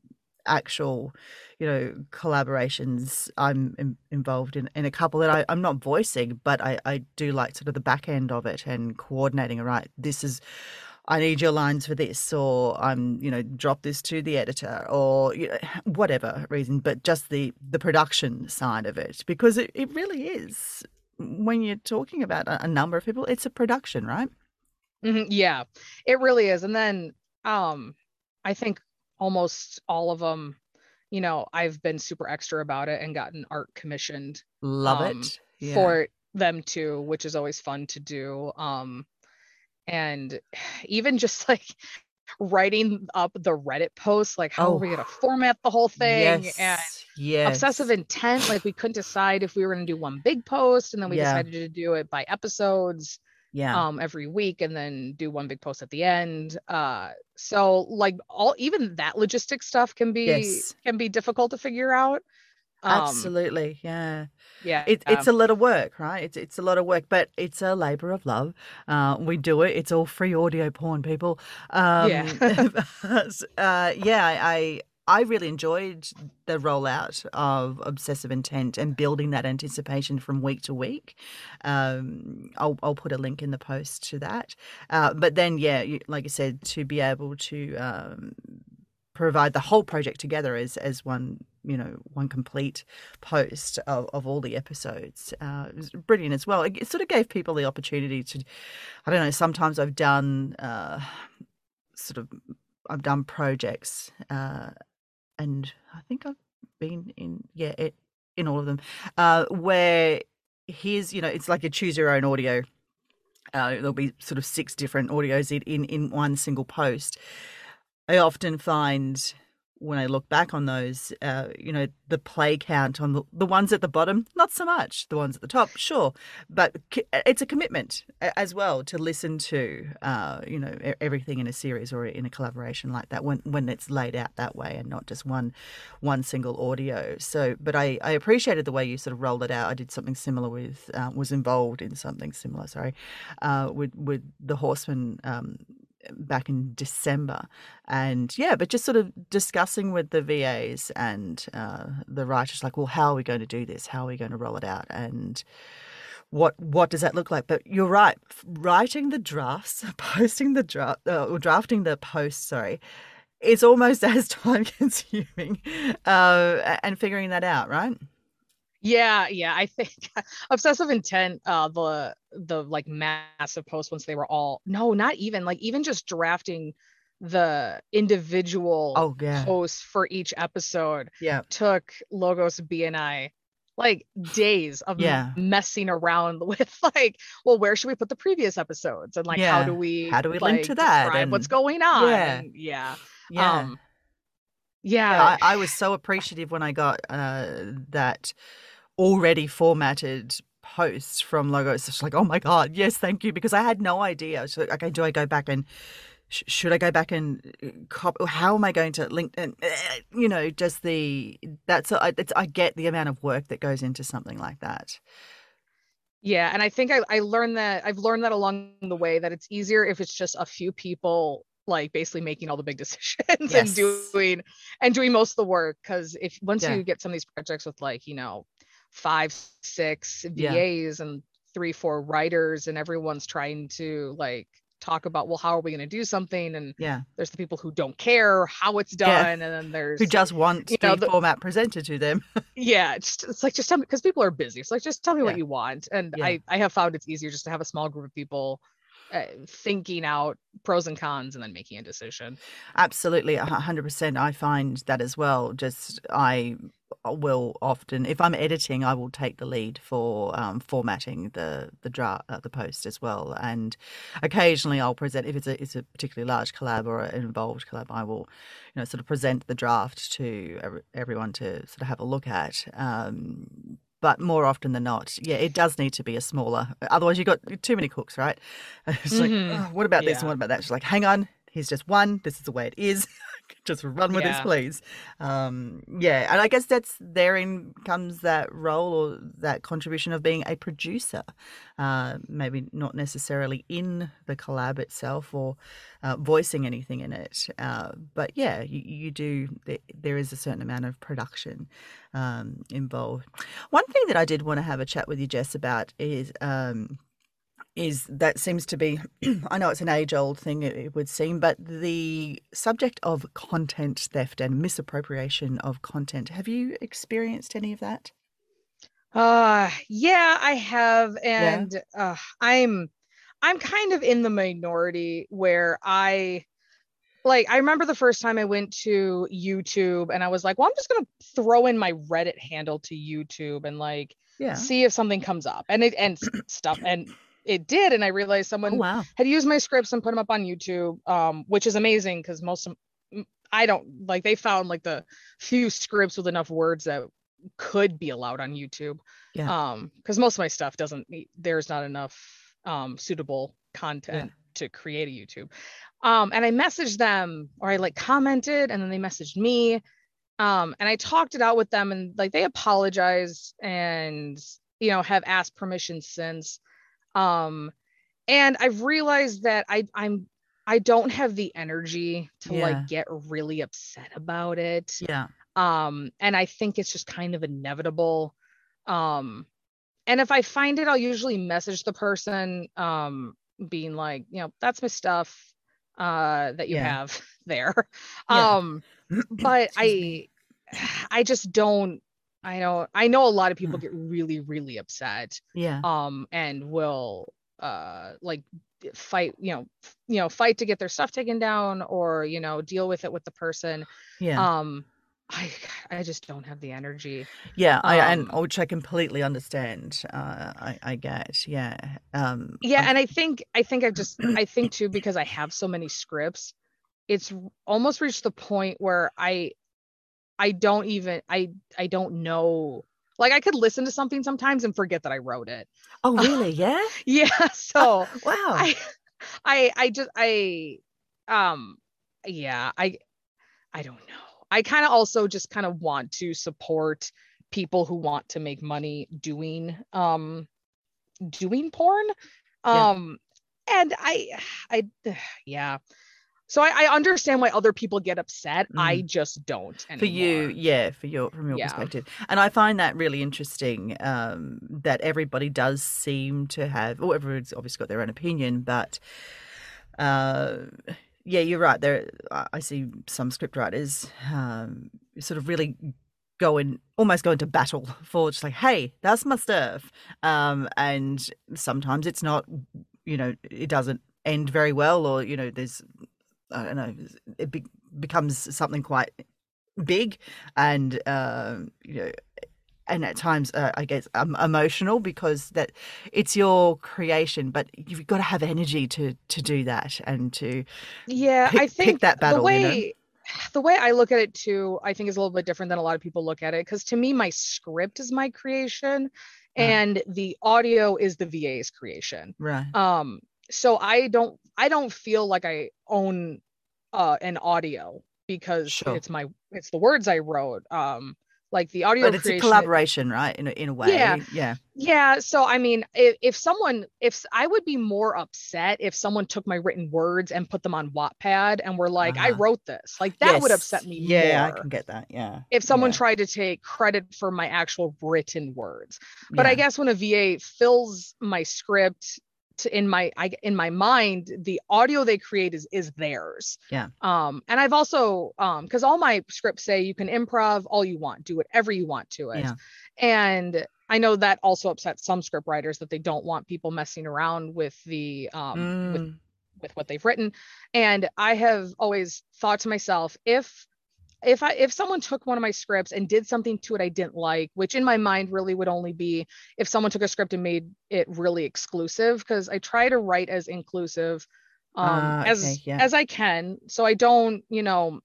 actual, you know, collaborations. I'm in, involved in, in a couple that I, I'm not voicing, but I, I do like sort of the back end of it and coordinating. All right, this is, I need your lines for this, or I'm, you know, drop this to the editor, or you know, whatever reason. But just the the production side of it, because it, it really is. When you're talking about a, a number of people, it's a production, right? Mhm, yeah, it really is. And then um I think almost all of them, you know, I've been super extra about it and gotten art commissioned Love um it. Yeah. for them too, which is always fun to do. Um and even just like writing up the Reddit posts, like how are Oh, we gonna format the whole thing? And yes, Obsessive yes. Intent, like we couldn't decide if we were gonna do one big post, and then we Yeah, decided to do it by episodes yeah. um every week and then do one big post at the end. Uh so like all even that logistic stuff can be Yes, can be difficult to figure out. Um absolutely. Yeah. yeah. It, it's a lot of work, right? It's it's a lot of work, but it's a labor of love. Uh, we do it. It's all free audio porn, people. Yeah. Um, uh, yeah, I I really enjoyed the rollout of Obsessive Intent and building that anticipation from week to week. Um, I'll I'll put a link in the post to that. Uh, but then, yeah, you, like I said, to be able to um, provide the whole project together as as one you know one complete post of, of all the episodes uh, it was brilliant as well. It sort of gave people the opportunity to, I don't know, sometimes I've done uh, sort of I've done projects uh, and I think I've been in yeah it, in all of them uh, where here's you know it's like a choose your own audio. Uh, there'll be sort of six different audios in, in in one single post. I often find when I look back on those, uh, you know, the play count on the, the ones at the bottom, not so much. The ones at the top, sure. But it's a commitment as well to listen to, uh, you know, everything in a series or in a collaboration like that when, when it's laid out that way and not just one one single audio. So, but I, I appreciated the way you sort of rolled it out. I did something similar with, uh, was involved in something similar, sorry, uh, with, with the Horseman um, back in December. And yeah, but just sort of discussing with the V As and uh, the writers, like, well, how are we going to do this? How are we going to roll it out? And what what does that look like? But you're right, writing the drafts, posting the draft, uh, or drafting the post, sorry, is almost as time consuming uh, and figuring that out, right? Yeah, yeah. I think Obsessive Intent, uh the the like massive posts once they were all, no, not even like even just drafting the individual Oh, yeah. posts for each episode Yeah. took Logos B and I like days of Yeah. messing around with like, well, where should we put the previous episodes? And like how do Yeah. we How do we link to like that? describe what's And going on? yeah. And yeah. Yeah. Um Yeah, yeah. I, I was so appreciative when I got uh, that already formatted post from Logos. It's like, oh my God, yes, thank you, because I had no idea. I was like, okay, do I go back and sh- should I go back and uh, copy? How am I going to link? And uh, you know, just the that's I, it's, I get the amount of work that goes into something like that. Yeah, and I think I, I learned that I've learned that along the way that it's easier if it's just a few people like basically making all the big decisions and Yes. doing and doing most of the work. Because if once Yeah. you get some of these projects with like, you know, five, six Yeah. V As and three, four writers, and everyone's trying to like talk about, well, how are we going to do something? And Yeah. there's the people who don't care how it's Yeah. done, and then Who there's, just you want know, the the format presented to them. yeah, it's, it's like just tell me because people are busy. So like just tell me what Yeah. you want. And Yeah. I I have found it's easier just to have a small group of people uh, thinking out pros and cons and then making a decision. Absolutely, one hundred percent. I find that as well. Just I will often, if I'm editing, I will take the lead for um, formatting the the draft, uh, the post as well. And occasionally, I'll present if it's a it's a particularly large collab or an involved collab. I will, you know, sort of present the draft to every, everyone to sort of have a look at. Um, but more often than not, yeah, it does need to be a smaller. Otherwise, you've got too many cooks, right? It's like, Mm-hmm. oh, what about this and Yeah. what about that? She's like, hang on, here's just one. This is the way it is. Just run with this, Yeah. please. Um, yeah, and I guess that's therein comes that role or that contribution of being a producer. Uh, maybe not necessarily in the collab itself or uh, voicing anything in it, uh, but yeah, you, you do. There is a certain amount of production um, involved. One thing that I did want to have a chat with you, Jess, about is. Um, is that seems to be, I know it's an age old thing, it, it would seem, but the subject of content theft and misappropriation of content. Have you experienced any of that? Uh yeah, I have. Yeah. And uh I'm I'm kind of in the minority where I like I remember the first time I went to YouTube and I was like, well, I'm just gonna throw in my Reddit handle to YouTube and like Yeah. see if something comes up. And it and stuff and it did. And I realized Oh, someone wow. had used my scripts and put them up on YouTube, um, which is amazing because most of I don't like they found like the few scripts with enough words that could be allowed on YouTube. Yeah. Um, because most of my stuff doesn't there's not enough um suitable Yeah. content to create a YouTube. Um, and I messaged them or I like commented and then they messaged me. Um, and I talked it out with them and like they apologized and you know have asked permission since. Um, and I've realized that I I'm I don't have the energy to like Yeah. get really upset about it. Yeah. Um, and I think it's just kind of inevitable. Um, and if I find it, I'll usually message the person, um, being like, you know, that's my stuff uh that you Yeah. have there. Yeah. Um, but Excuse me. I I just don't I know I know a lot of people get really, really upset Yeah. um and will uh like fight, you know, you know, fight to get their stuff taken down or, you know, deal with it with the person. Yeah. Um I I just don't have the energy. Yeah. I and Um which I completely understand. Uh, I I get. Yeah. Um. yeah, I'm, and I think I think I've just I think too because I have so many scripts, it's almost reached the point where I I don't even I I don't know. Like I could listen to something sometimes and forget that I wrote it. oh, really? Yeah. Yeah, so Wow. I I I just I um yeah, I I don't know. I kind of also just kind of want to support people who want to make money doing um doing porn. Yeah. Um and I I yeah. So I, I understand why other people get upset. I Mm. just don't For you, anymore. yeah, for your from your Yeah. perspective, and I find that really interesting. Um, that everybody does seem to have, well, everyone's obviously got their own opinion, but uh, yeah, you're right. There, I I see some scriptwriters um, sort of really go in, almost go into battle for just like, hey, that's my stuff, um, and sometimes it's not, you know, it doesn't end very well, or you know, there's I don't know, it be- becomes something quite big and um, you know and at times uh, I guess um, emotional because that it's your creation, but you've got to have energy to to do that and to Yeah, I pick pick think that the battle, you know. way the way I look at it too, I think is a little bit different than a lot of people look at it. Because to me, my script is my creation Right, and the audio is the V A's creation. right, Um, so I don't I don't feel like I own uh an audio because sure, it's my it's the words I wrote. Um, like the audio But it's a creation. collaboration, right? In a, in a Yeah. way. Yeah. Yeah. So, I mean, if, if someone, if I would be more upset if someone took my written words and put them on Wattpad and were like, I Uh, wrote this, like that would upset yes. me Yeah, I more can get that. Yeah. if someone Yeah. tried to take credit for my actual written words. But I Yeah. guess when a V A fills my script to, in my I, in my mind, the audio they create is is theirs. Yeah. Um, and I've also um, because all my scripts say you can improv all you want, do whatever you want to it, Yeah. and I know that also upsets some script writers that they don't want people messing around with the um, with Mm, with what they've written. And I have always thought to myself, if if I if someone took one of my scripts and did something to it I didn't like, which in my mind really would only be if someone took a script and made it really exclusive, because I try to write as inclusive um uh, okay. as Yeah. as I can. So I don't, you know,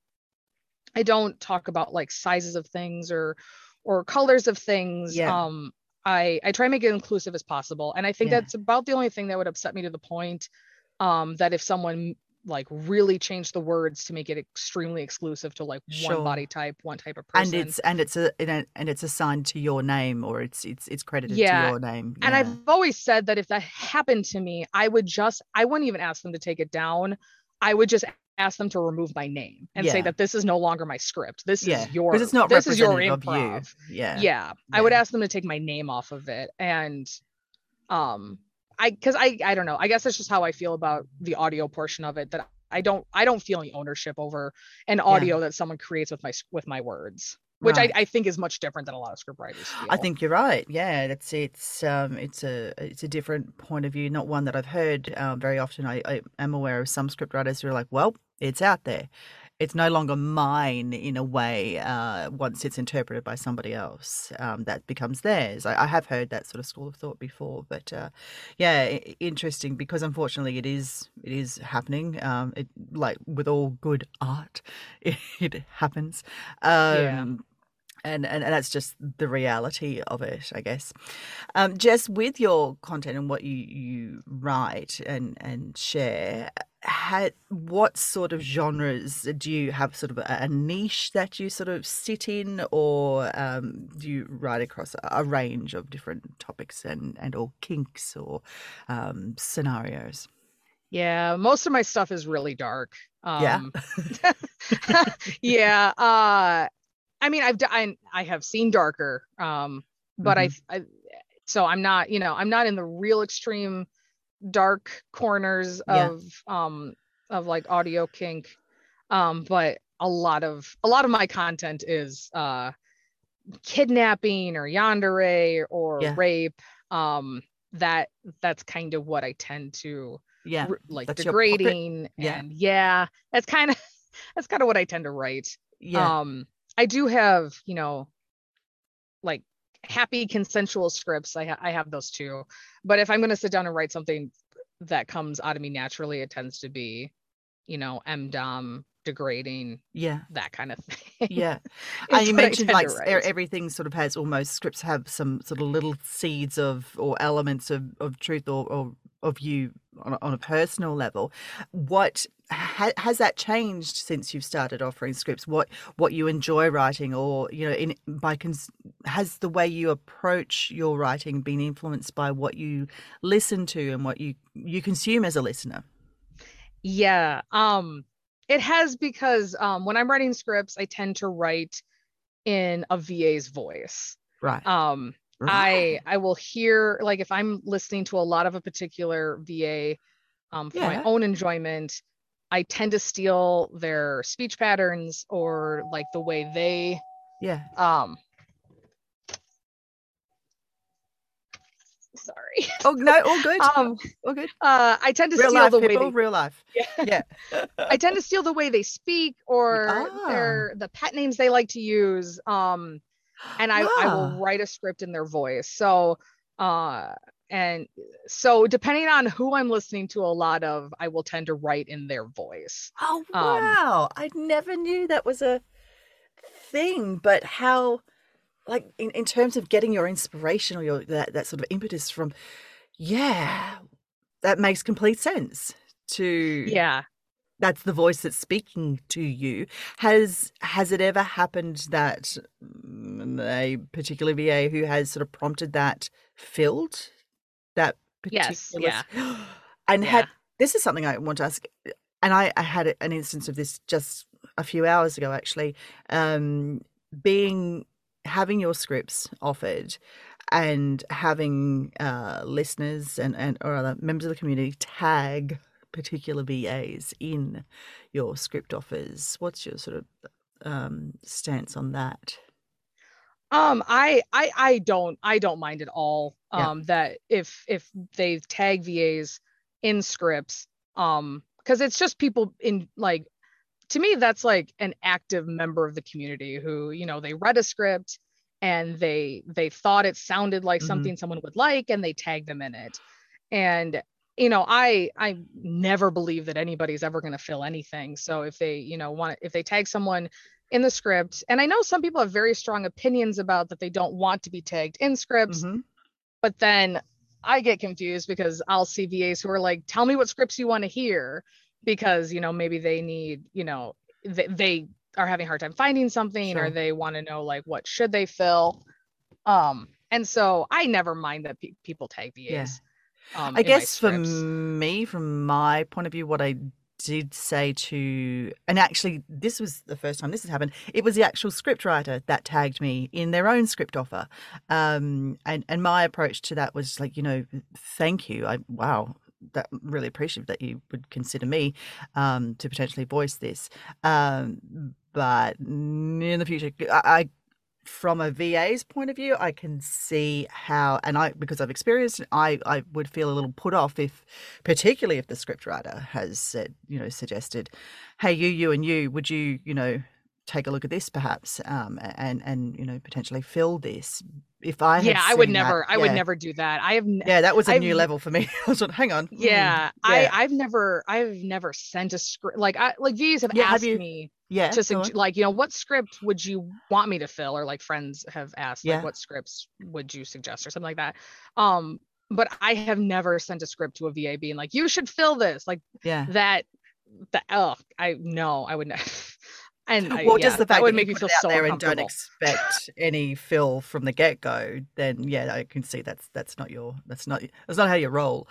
I don't talk about like sizes of things or or colors of things. Yeah. Um I I try to make it inclusive as possible. And I think Yeah. that's about the only thing that would upset me to the point um that if someone like really changed the words to make it extremely exclusive to like one Sure. body type, one type of And person. it's and it's a and it's assigned to your name, or it's it's it's credited to Yeah. your name. And Yeah. I've always said that if that happened to me, I would just, I wouldn't even ask them to take it down. I would just ask them to remove my name and say Yeah. that this is no longer my script. This Yeah. is Because your, it's not this is your representative of you. improv. Yeah. Yeah. I would Yeah. ask them to take my name off of it. And, um, I, cause I, I don't know, I guess that's just how I feel about the audio portion of it, that I don't, I don't feel any ownership over an Yeah. audio that someone creates with my, with my words, which I, Right. I think is much different than a lot of script writers feel. I think you're right. Yeah, that's it's um it's a it's a different point of view, not one that I've heard um, very often. I, I am aware of some scriptwriters who are like, well, it's out there. It's no longer mine in a way. Uh, once it's interpreted by somebody else, um, that becomes theirs. I, I have heard that sort of school of thought before, but uh, yeah, i- interesting because unfortunately it is it is happening. Um, it like with all good art, it, it happens. Yeah. Um, and, and and that's just the reality of it, I guess. Um, Jess, with your content and what you, you write and and share, had, what sort of genres do you have? Sort of a, a niche that you sort of sit in, or um, do you write across a, a range of different topics and and or kinks or um, scenarios? Yeah, most of my stuff is really dark. Yeah. Um, yeah. Uh, I mean, I've done, I have seen darker. Um, but hmm I, I, so I'm not, you know, I'm not in the real extreme dark corners Yeah. of, um, of like audio kink. Um, but a lot of, a lot of my content is, uh, kidnapping or yandere or Yeah. rape. Um, that, that's kind of what I tend to Yeah. r- like That's your pocket. degrading. Yeah. And yeah, that's kind of that's kind of what I tend to write. Yeah. um I do have, you know, like happy consensual scripts. I, ha- I have those too, but if I'm going to sit down and write something that comes out of me naturally, it tends to be, you know, M dom, degrading, Yeah. that kind of thing. Yeah. And Is you what I mentioned tend like to s- e- write. everything sort of has almost scripts have some sort of little seeds of or elements of, of truth or, or of you on a, on a personal level. What ha, has that changed since you've started offering scripts? What what you enjoy writing, or you know, in by cons- has the way you approach your writing been influenced by what you listen to and what you you consume as a listener? Yeah. Um, it has, because um, when I'm writing scripts, I tend to write in a V A's voice. Right. Um, I Right. I will hear, like if I'm listening to a lot of a particular V A um, for my Yeah. own enjoyment, I tend to steal their speech patterns or like the way they Yeah. um sorry. Oh no, all good. um All good. uh I tend to Real steal life the way people, they real life. yeah. Yeah. I tend to steal the way they speak or Ah. their the pet names they like to use. Um and I I will Ah. write a script in their voice. So uh and so depending on who I'm listening to a lot of, I will tend to write in their voice. Oh Um wow. I never knew that was a thing, but how like in, in terms of getting your inspiration or your that, that sort of impetus from, yeah, that makes complete sense to yeah. that's the voice that's speaking to you. Has has it ever happened that mm, a particular V A who has sort of prompted that filled that Yes. particular Yeah. and had Yeah. this is something I want to ask, and I, I had an instance of this just a few hours ago actually, um, being having your scripts offered and having uh, listeners and, and or other members of the community tag particular V As in your script offers. What's your sort of um, stance on that? Um, I I I don't I don't mind at all. Yeah. Um, that if if they tag V As in scripts, um, because it's just people in like to me that's like an active member of the community who, you know, they read a script and they they thought it sounded like Hmm. something someone would like and they tagged them in it. And you know, I I never believe that anybody's ever going to fill anything. So if they, you know, want if they tag someone in the script, and I know some people have very strong opinions about that they don't want to be tagged in scripts, Hmm. but then I get confused because I'll see V As who are like, tell me what scripts you want to hear because, you know, maybe they need, you know, they, they are having a hard time finding something or Sure. they want to know like what should they fill. Um, and so I never mind that pe- people tag Yeah. V As um I in my guess for scripts. me, from my point of view, what I did say to, and actually, this was the first time this has happened. It was the actual script writer that tagged me in their own script offer, um, and and my approach to that was like, you know, thank you. I wow, that really appreciative that you would consider me um, to potentially voice this. Um, but in the future, I, I from a V A's point of view, I can see how, and I, because I've experienced it, I, I would feel a little put off if, particularly if the scriptwriter has said, you know, suggested, hey, you, you, and you, would you, you know, take a look at this perhaps, um, and, and, you know, potentially fill this. If I had Yeah, I would seen that, never I would yeah, never do that. I have n- yeah, that was a I've new level for me. I was like, hang on, mm, yeah, I yeah, I've never I've never sent a script like I like V As have yeah, have asked you? me Yeah, to go sug- on. like, you know, what script would you want me to fill, or like friends have asked like Yeah, what scripts would you suggest or something like that. Um, but I have never sent a script to a V A being like, you should fill this like yeah. that that oh I no I would not. And I Well, just yeah, the that fact would that you make me put feel it out so there and don't uncomfortable. expect any fill from the get go, then yeah, I can see that's that's not your that's not that's not how you roll.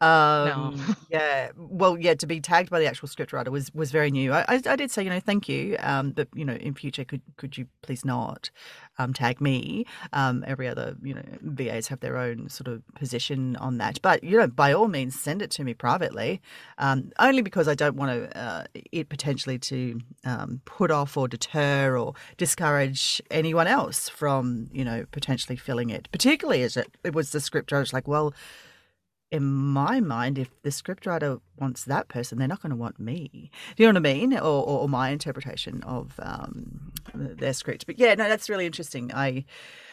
No. Um, yeah, well, yeah, to be tagged by the actual scriptwriter was was very new. I, I I did say, you know, thank you, um, but you know, in future, could could you please not um tag me? Um, every other, you know, V As have their own sort of position on that, but you know, by all means, send it to me privately, um, only because I don't want to uh, it potentially to um, put off or deter or discourage anyone else from, you know, potentially filling it. Particularly as it, it was the scriptwriter. It's like, well, in my mind, if the scriptwriter wants that person, they're not going to want me. Do you know what I mean? Or, or, or my interpretation of um, their script. But yeah, no, that's really interesting. I,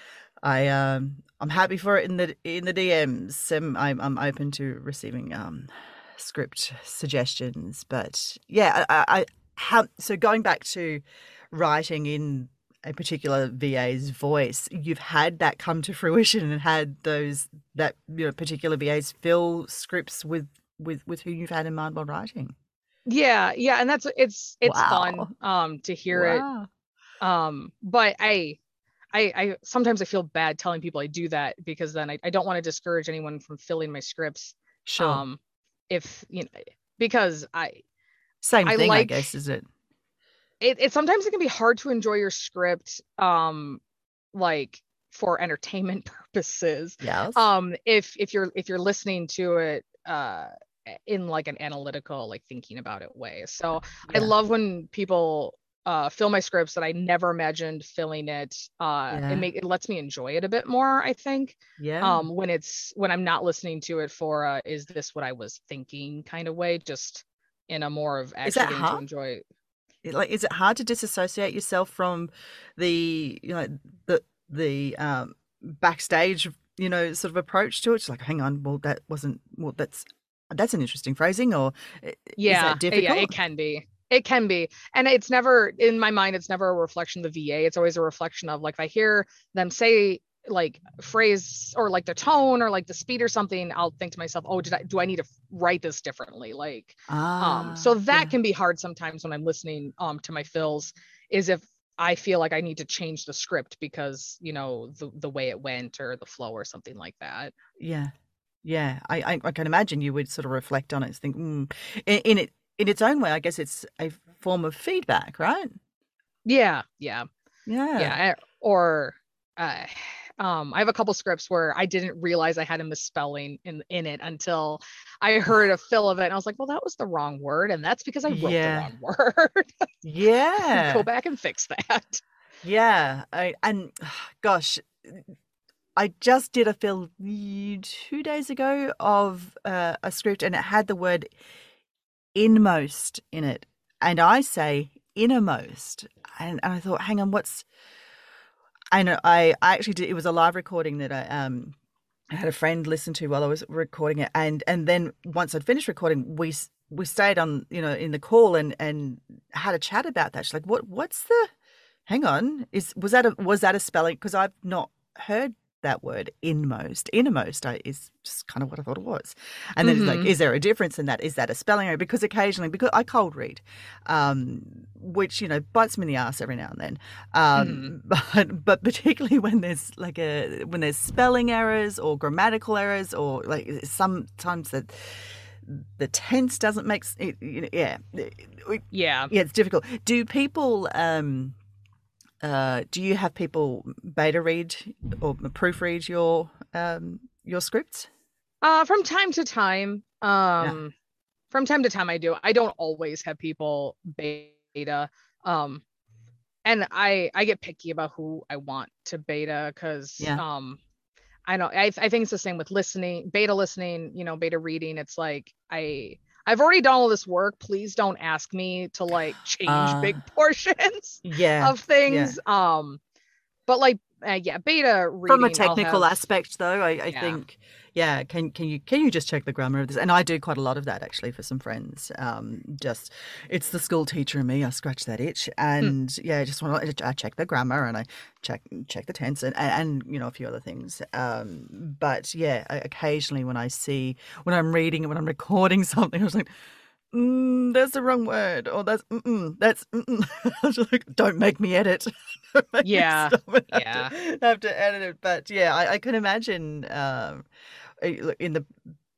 I, um, I'm happy for it in the in the D Ms. Um, I'm I'm open to receiving um, script suggestions. But yeah, I, I, I how so going back to writing in a particular V A's voice, you've had that come to fruition and had those that you know particular V As fill scripts with with with who you've had in mind while writing. Yeah, yeah, and that's it's it's fun Wow, um to hear it. wow, Um, but I I I sometimes I feel bad telling people I do that because then I, I don't want to discourage anyone from filling my scripts. sure, Um, if you know because I same I thing, I like guess, is it? it, it sometimes it can be hard to enjoy your script um like for entertainment purposes. Yes, Um, if if you're if you're listening to it uh in like an analytical, like thinking about it way. So I yeah, love when people uh fill my scripts that I never imagined filling it. Uh it yeah, make it lets me enjoy it a bit more, I think. yeah. Um when it's when I'm not listening to it for uh is this what I was thinking kind of way, just in a more of Is actually that getting to hard? enjoy. Like, is it hard to disassociate yourself from the, you know, the the um, backstage, you know, sort of approach to it? It's like, hang on, well, that wasn't, well, that's that's an interesting phrasing, or i- is Yeah, that yeah, difficult? it can be. It can be. And it's never, in my mind, it's never a reflection of the V A. It's always a reflection of like if I hear them say like phrase or like the tone or like the speed or something, I'll think to myself, oh, did I do I need to write this differently? Like, um, so Ah, that yeah. can be hard sometimes when I'm listening um to my fills, is if I feel like I need to change the script because, you know, the the way it went or the flow or something like that. Yeah. Yeah. I, I, I can imagine you would sort of reflect on it and think, mm. in, in it in its own way, I guess it's a form of feedback, right? Yeah, yeah. Yeah. Yeah, eh, or uh, um, I have a couple scripts where I didn't realize I had a misspelling in in it until I heard a fill of it, and I was like, "Well, that was the wrong word, and that's because I wrote the Yeah. wrong word. Go Yeah. back and fix that." Yeah. I, and gosh, I just did a fill two days ago of uh, a script and it had the word inmost in it. And I say innermost. And, and I thought, hang on, what's. I know I, I actually did. It was a live recording that I um I had a friend listen to while I was recording it, and and then once I'd finished recording, we we stayed on, you know, in the call and and had a chat about that. She's like, what what's the hang on, is was that a was that a spelling? Because I've not heard that word inmost. Innermost I, is just kind of what I thought it was. And then it's like, Hmm. is there a difference in that? Is that a spelling error? Because occasionally, because I cold read, um, which, you know, bites me in the ass every now and then. Hmm. Um, but but particularly when there's like a when there's spelling errors or grammatical errors or like sometimes that the tense doesn't make it, you know, yeah, Yeah. yeah, it's difficult. Do people um uh, do you have people beta read or proofread your um, your scripts? Uh, from time to time, Yeah. um, from time to time, I do. I don't always have people beta. Um, and I I get picky about who I want to beta because Yeah. um I don't I I think it's the same with listening, beta listening, you know, beta reading. It's like I I've already done all this work. Please don't ask me to like change Uh, big portions yeah. of Yeah. things. Um, but like uh, yeah, beta From a reading, I'll technical have aspect, though, I, I yeah. think, yeah, can can you can you just check the grammar of this? And I do quite a lot of that actually for some friends. Um, just it's the school teacher in me. I scratch that itch, Hmm. and yeah, I just want to I check the grammar and I check check the tense and, and, and you know a few other things. Um, but yeah, occasionally when I see when I'm reading when I'm recording something, I was like, mm, that's the wrong word, or that's mm-mm, that's mm-mm. I was just like, don't make me edit. Don't make me Yeah. stop and have Yeah. to have to edit it. But yeah, I, I can imagine um, in the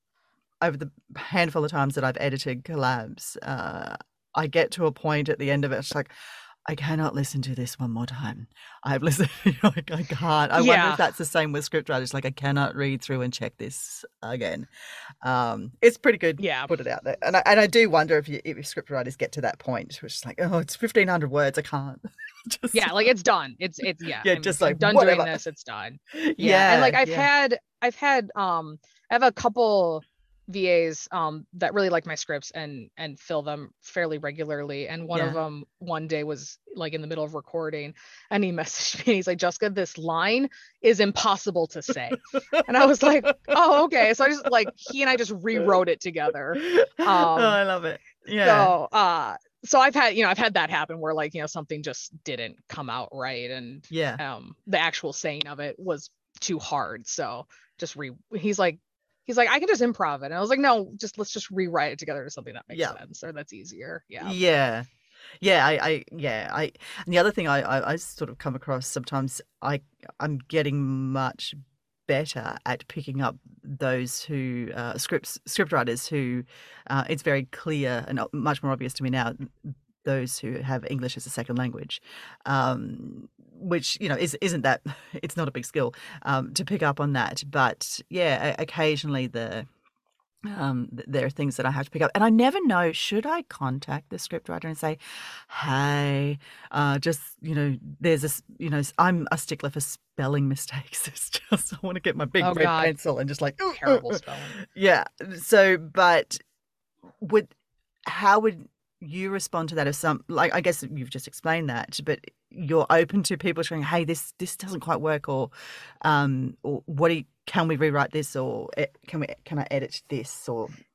over the handful of times that I've edited collabs, uh, I get to a point at the end of it, it's like, I cannot listen to this one more time. I've listened, you know, I, I can't. I wonder if Yeah. that's the same with scriptwriters. Like, I cannot read through and check this again. Um, it's pretty good. Yeah. Put it out there, and I, and I do wonder if you, if scriptwriters get to that point, which is like, oh, it's fifteen hundred words. I can't. Just Yeah, like it's done. It's it's yeah, yeah, I'm just like I'm done doing whatever. this. It's done. Yeah. And like Yeah, I've yeah. had I've had um I have a couple V As um that really like my scripts and and fill them fairly regularly. And one of Yeah. them one day was like in the middle of recording and he messaged me. He's like, Jessica, this line is impossible to say. And I was like, oh, okay. So I just like he and I just rewrote it together. Oh, Um I love it. Yeah. so uh so I've had, you know, I've had that happen where like, you know, something just didn't come out right and Yeah. um the actual saying of it was too hard. So just re he's like he's like, I can just improv it. And I was like, no, just let's just rewrite it together to something that makes Yeah. sense or that's easier. Yeah. Yeah. Yeah, I, I yeah, I and the other thing I, I, I sort of come across sometimes I I'm getting much better at picking up those who uh, scripts script writers who uh, it's very clear and much more obvious to me now those who have English as a second language, um, which you know is isn't that it's not a big skill um, to pick up on that, but yeah, occasionally the um, there are things that I have to pick up, and I never know should I contact the scriptwriter and say, "Hey, uh, just you know, there's a s- you know, I'm a stickler for spelling mistakes. It's just I want to get my big Oh red God, pencil and just like, "Ooh, ooh, terrible ooh." spelling. Yeah." So, but would how would you respond to that if some like I guess you've just explained that, but you're open to people saying, "Hey, this this doesn't quite work," or um, or what do you, can we rewrite this, or eh, can we can I edit this, or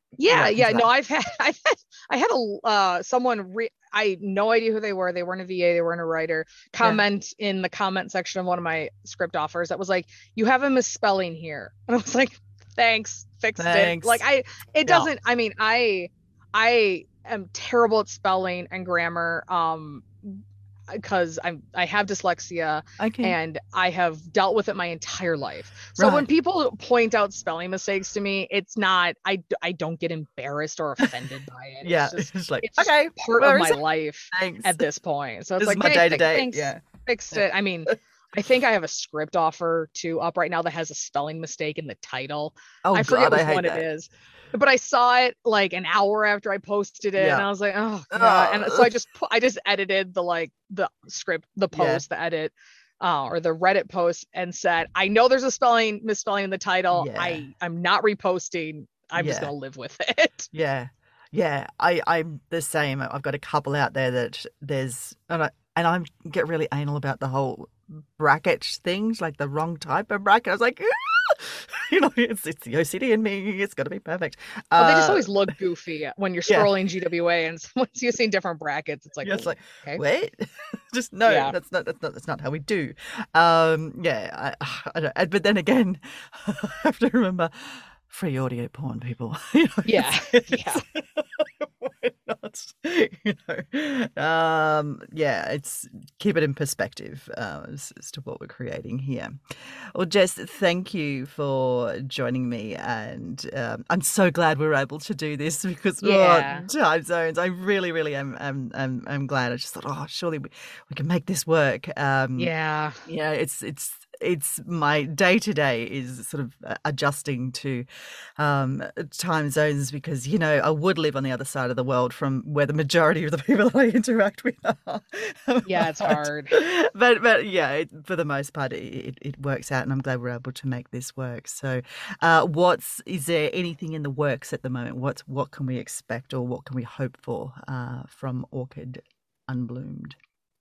Yeah, Right yeah. into No, that. I've had, I've had, I had a uh, someone. Re- I had no idea who they were. They weren't a V A. They weren't a writer. Yeah. Comment in the comment section of one of my script offers that was like, "You have a misspelling here," and I was like, "Thanks, fixed it." Like Thanks. I, it Yeah. doesn't. I mean, I, I am terrible at spelling and grammar. Um, because I'm I have dyslexia Okay. and I have dealt with it my entire life. So when Right. people point out spelling mistakes to me, it's not I I don't get embarrassed or offended by it. It's Yeah. just It's like, it's just okay, part of where is my it? life Thanks. at this point. So it's This is like, my hey, day to fi- day. thanks, Yeah. fixed Yeah. it. I mean, I think I have a script offer too up right now that has a spelling mistake in the title. Oh I forget God, I which hate one it that. is. But I saw it like an hour after I posted it, and Yeah. I was like, "Oh God!" And so Oh, I just pu- I just edited the like the script, the yeah. post, the edit, uh, or the Reddit post, and said, "I know there's a spelling misspelling in the title. Yeah. I I'm not reposting. I'm just Yeah. gonna live with it." Yeah. Yeah. I, I'm the same. I've got a couple out there that there's, and I, and I get really anal about the whole bracket things, like the wrong type of bracket. I was like, you know, it's it's the O C D in me. It's got to be perfect. Oh, they just Uh, always look goofy when you're yeah. scrolling G W A and someone's using different brackets. It's like, Yeah, it's oh, like, okay, wait, just no, yeah. that's not that's not that's not how we do. Um, yeah, I, I don't, but then again, I have to remember free audio porn, people. You know, Yeah, it's, yeah, it's why not? You know, um, yeah, it's keep it in perspective uh, as, as to what we're creating here. Well, Jess, thank you for joining me, and um, I'm so glad we were able to do this because oh, yeah. time zones. I really, really am. am, am, am glad. I just thought, oh, surely we, we can make this work. Um, Yeah. yeah, it's it's it's my day to day is sort of uh, adjusting to um, time zones because you know I would live on the other side of the world from where the majority of the people that I interact with are. Yeah, it's but, hard. but but yeah, it, for the most part, it, it, it works out, and I'm glad we're able to make this work. So, uh, what's is there anything in the works at the moment? What's what can we expect, or what can we hope for uh, from Orchid Unbloomed?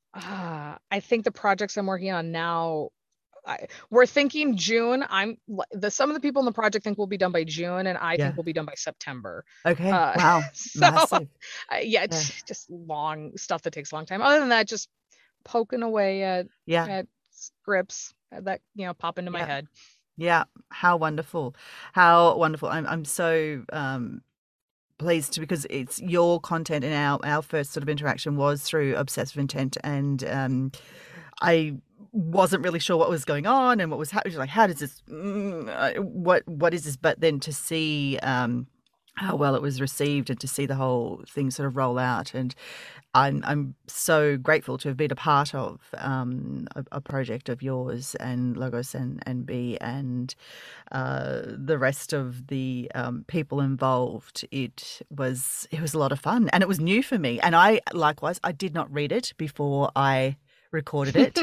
Ah, I think the projects I'm working on now, I, we're thinking June. I'm the some of the people in the project think we'll be done by June, and I think Yeah. we'll be done by September. Okay. Uh, Wow. so uh, Massive. yeah, Yeah. it's just long stuff that takes a long time. Other than that, just poking away at Yeah. at scripts that you know pop into my Yeah. head. Yeah. How wonderful. How wonderful. I'm I'm so um pleased to because it's your content and our our first sort of interaction was through Obsessive Intent, and um I wasn't really sure what was going on and what was happening. Like, how does this mm, uh, what what is this? But then to see um how well it was received and to see the whole thing sort of roll out, and I'm I'm so grateful to have been a part of um, a, a project of yours and Logos and and B and uh, the rest of the um, people involved. It was it was a lot of fun, and it was new for me. And I likewise I did not read it before I recorded it,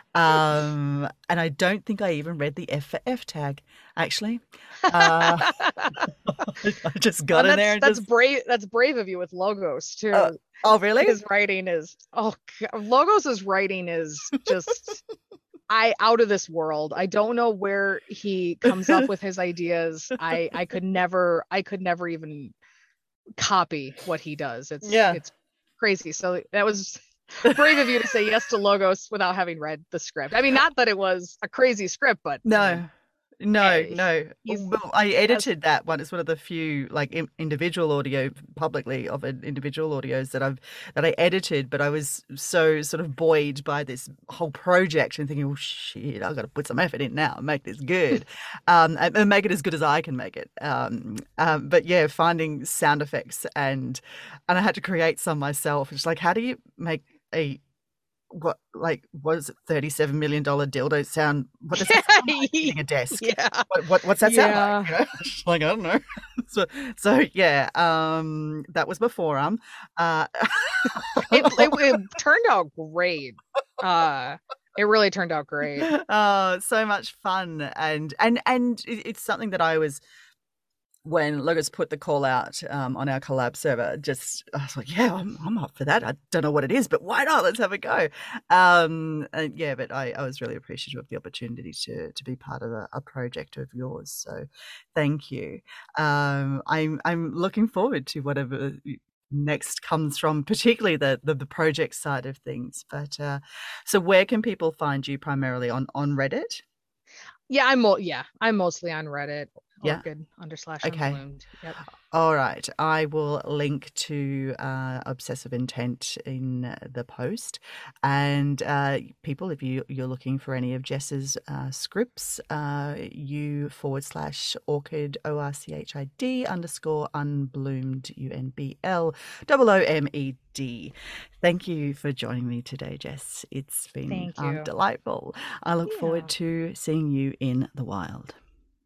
um, and I don't think I even read the F for F tag actually. Uh, I just got And in there that's and that's just brave. That's brave of you with logos uh, too. oh really? His writing is oh Logos's writing is just I out of this world. I don't know where he comes up with his ideas. I I could never I could never even copy what he does. It's Yeah. it's crazy. So that was brave of you to say yes to Logos without having read the script. I mean, not that it was a crazy script, but I mean, No, no, eh, no. he's Well, I he has edited that one. It's one of the few like in, individual audio publicly of an individual audios that I've that I edited, but I was so sort of buoyed by this whole project and thinking, oh shit, I've got to put some effort in now and make this good, um, and, and make it as good as I can make it. Um, um, but yeah, finding sound effects and and I had to create some myself. It's like, how do you make a what like what is it thirty-seven million dollar dildo sound? What does that sound like hitting a desk? yeah. What, what what's that sound like? Yeah. You know? Like I don't know. So so yeah, um that was before um uh It, it it turned out great. Uh it really turned out great. oh so much fun, and and and it- it's something that I was when Logos put the call out um, on our collab server, just I was like, yeah, I'm, I'm up for that. I don't know what it is, but why not? Let's have a go. Um, and yeah, but I, I was really appreciative of the opportunity to to be part of a, a project of yours. So thank you. Um, I'm I'm looking forward to whatever next comes from, particularly the, the the project side of things. But uh, so where can people find you primarily on on Reddit? Yeah, I'm mo- yeah, I'm mostly on Reddit, Yeah. orchid under slash Okay. unbloomed. Yep. All right. I will link to uh, Obsessive Intent in uh, the post. And uh, people, if you, you're looking for any of Jess's uh, scripts, uh, you forward slash orchid, O R C H I D underscore unbloomed, U N B L O O M E D. Thank you for joining me today, Jess. It's been Thank um, you. delightful. I look Yeah. forward to seeing you in the wild.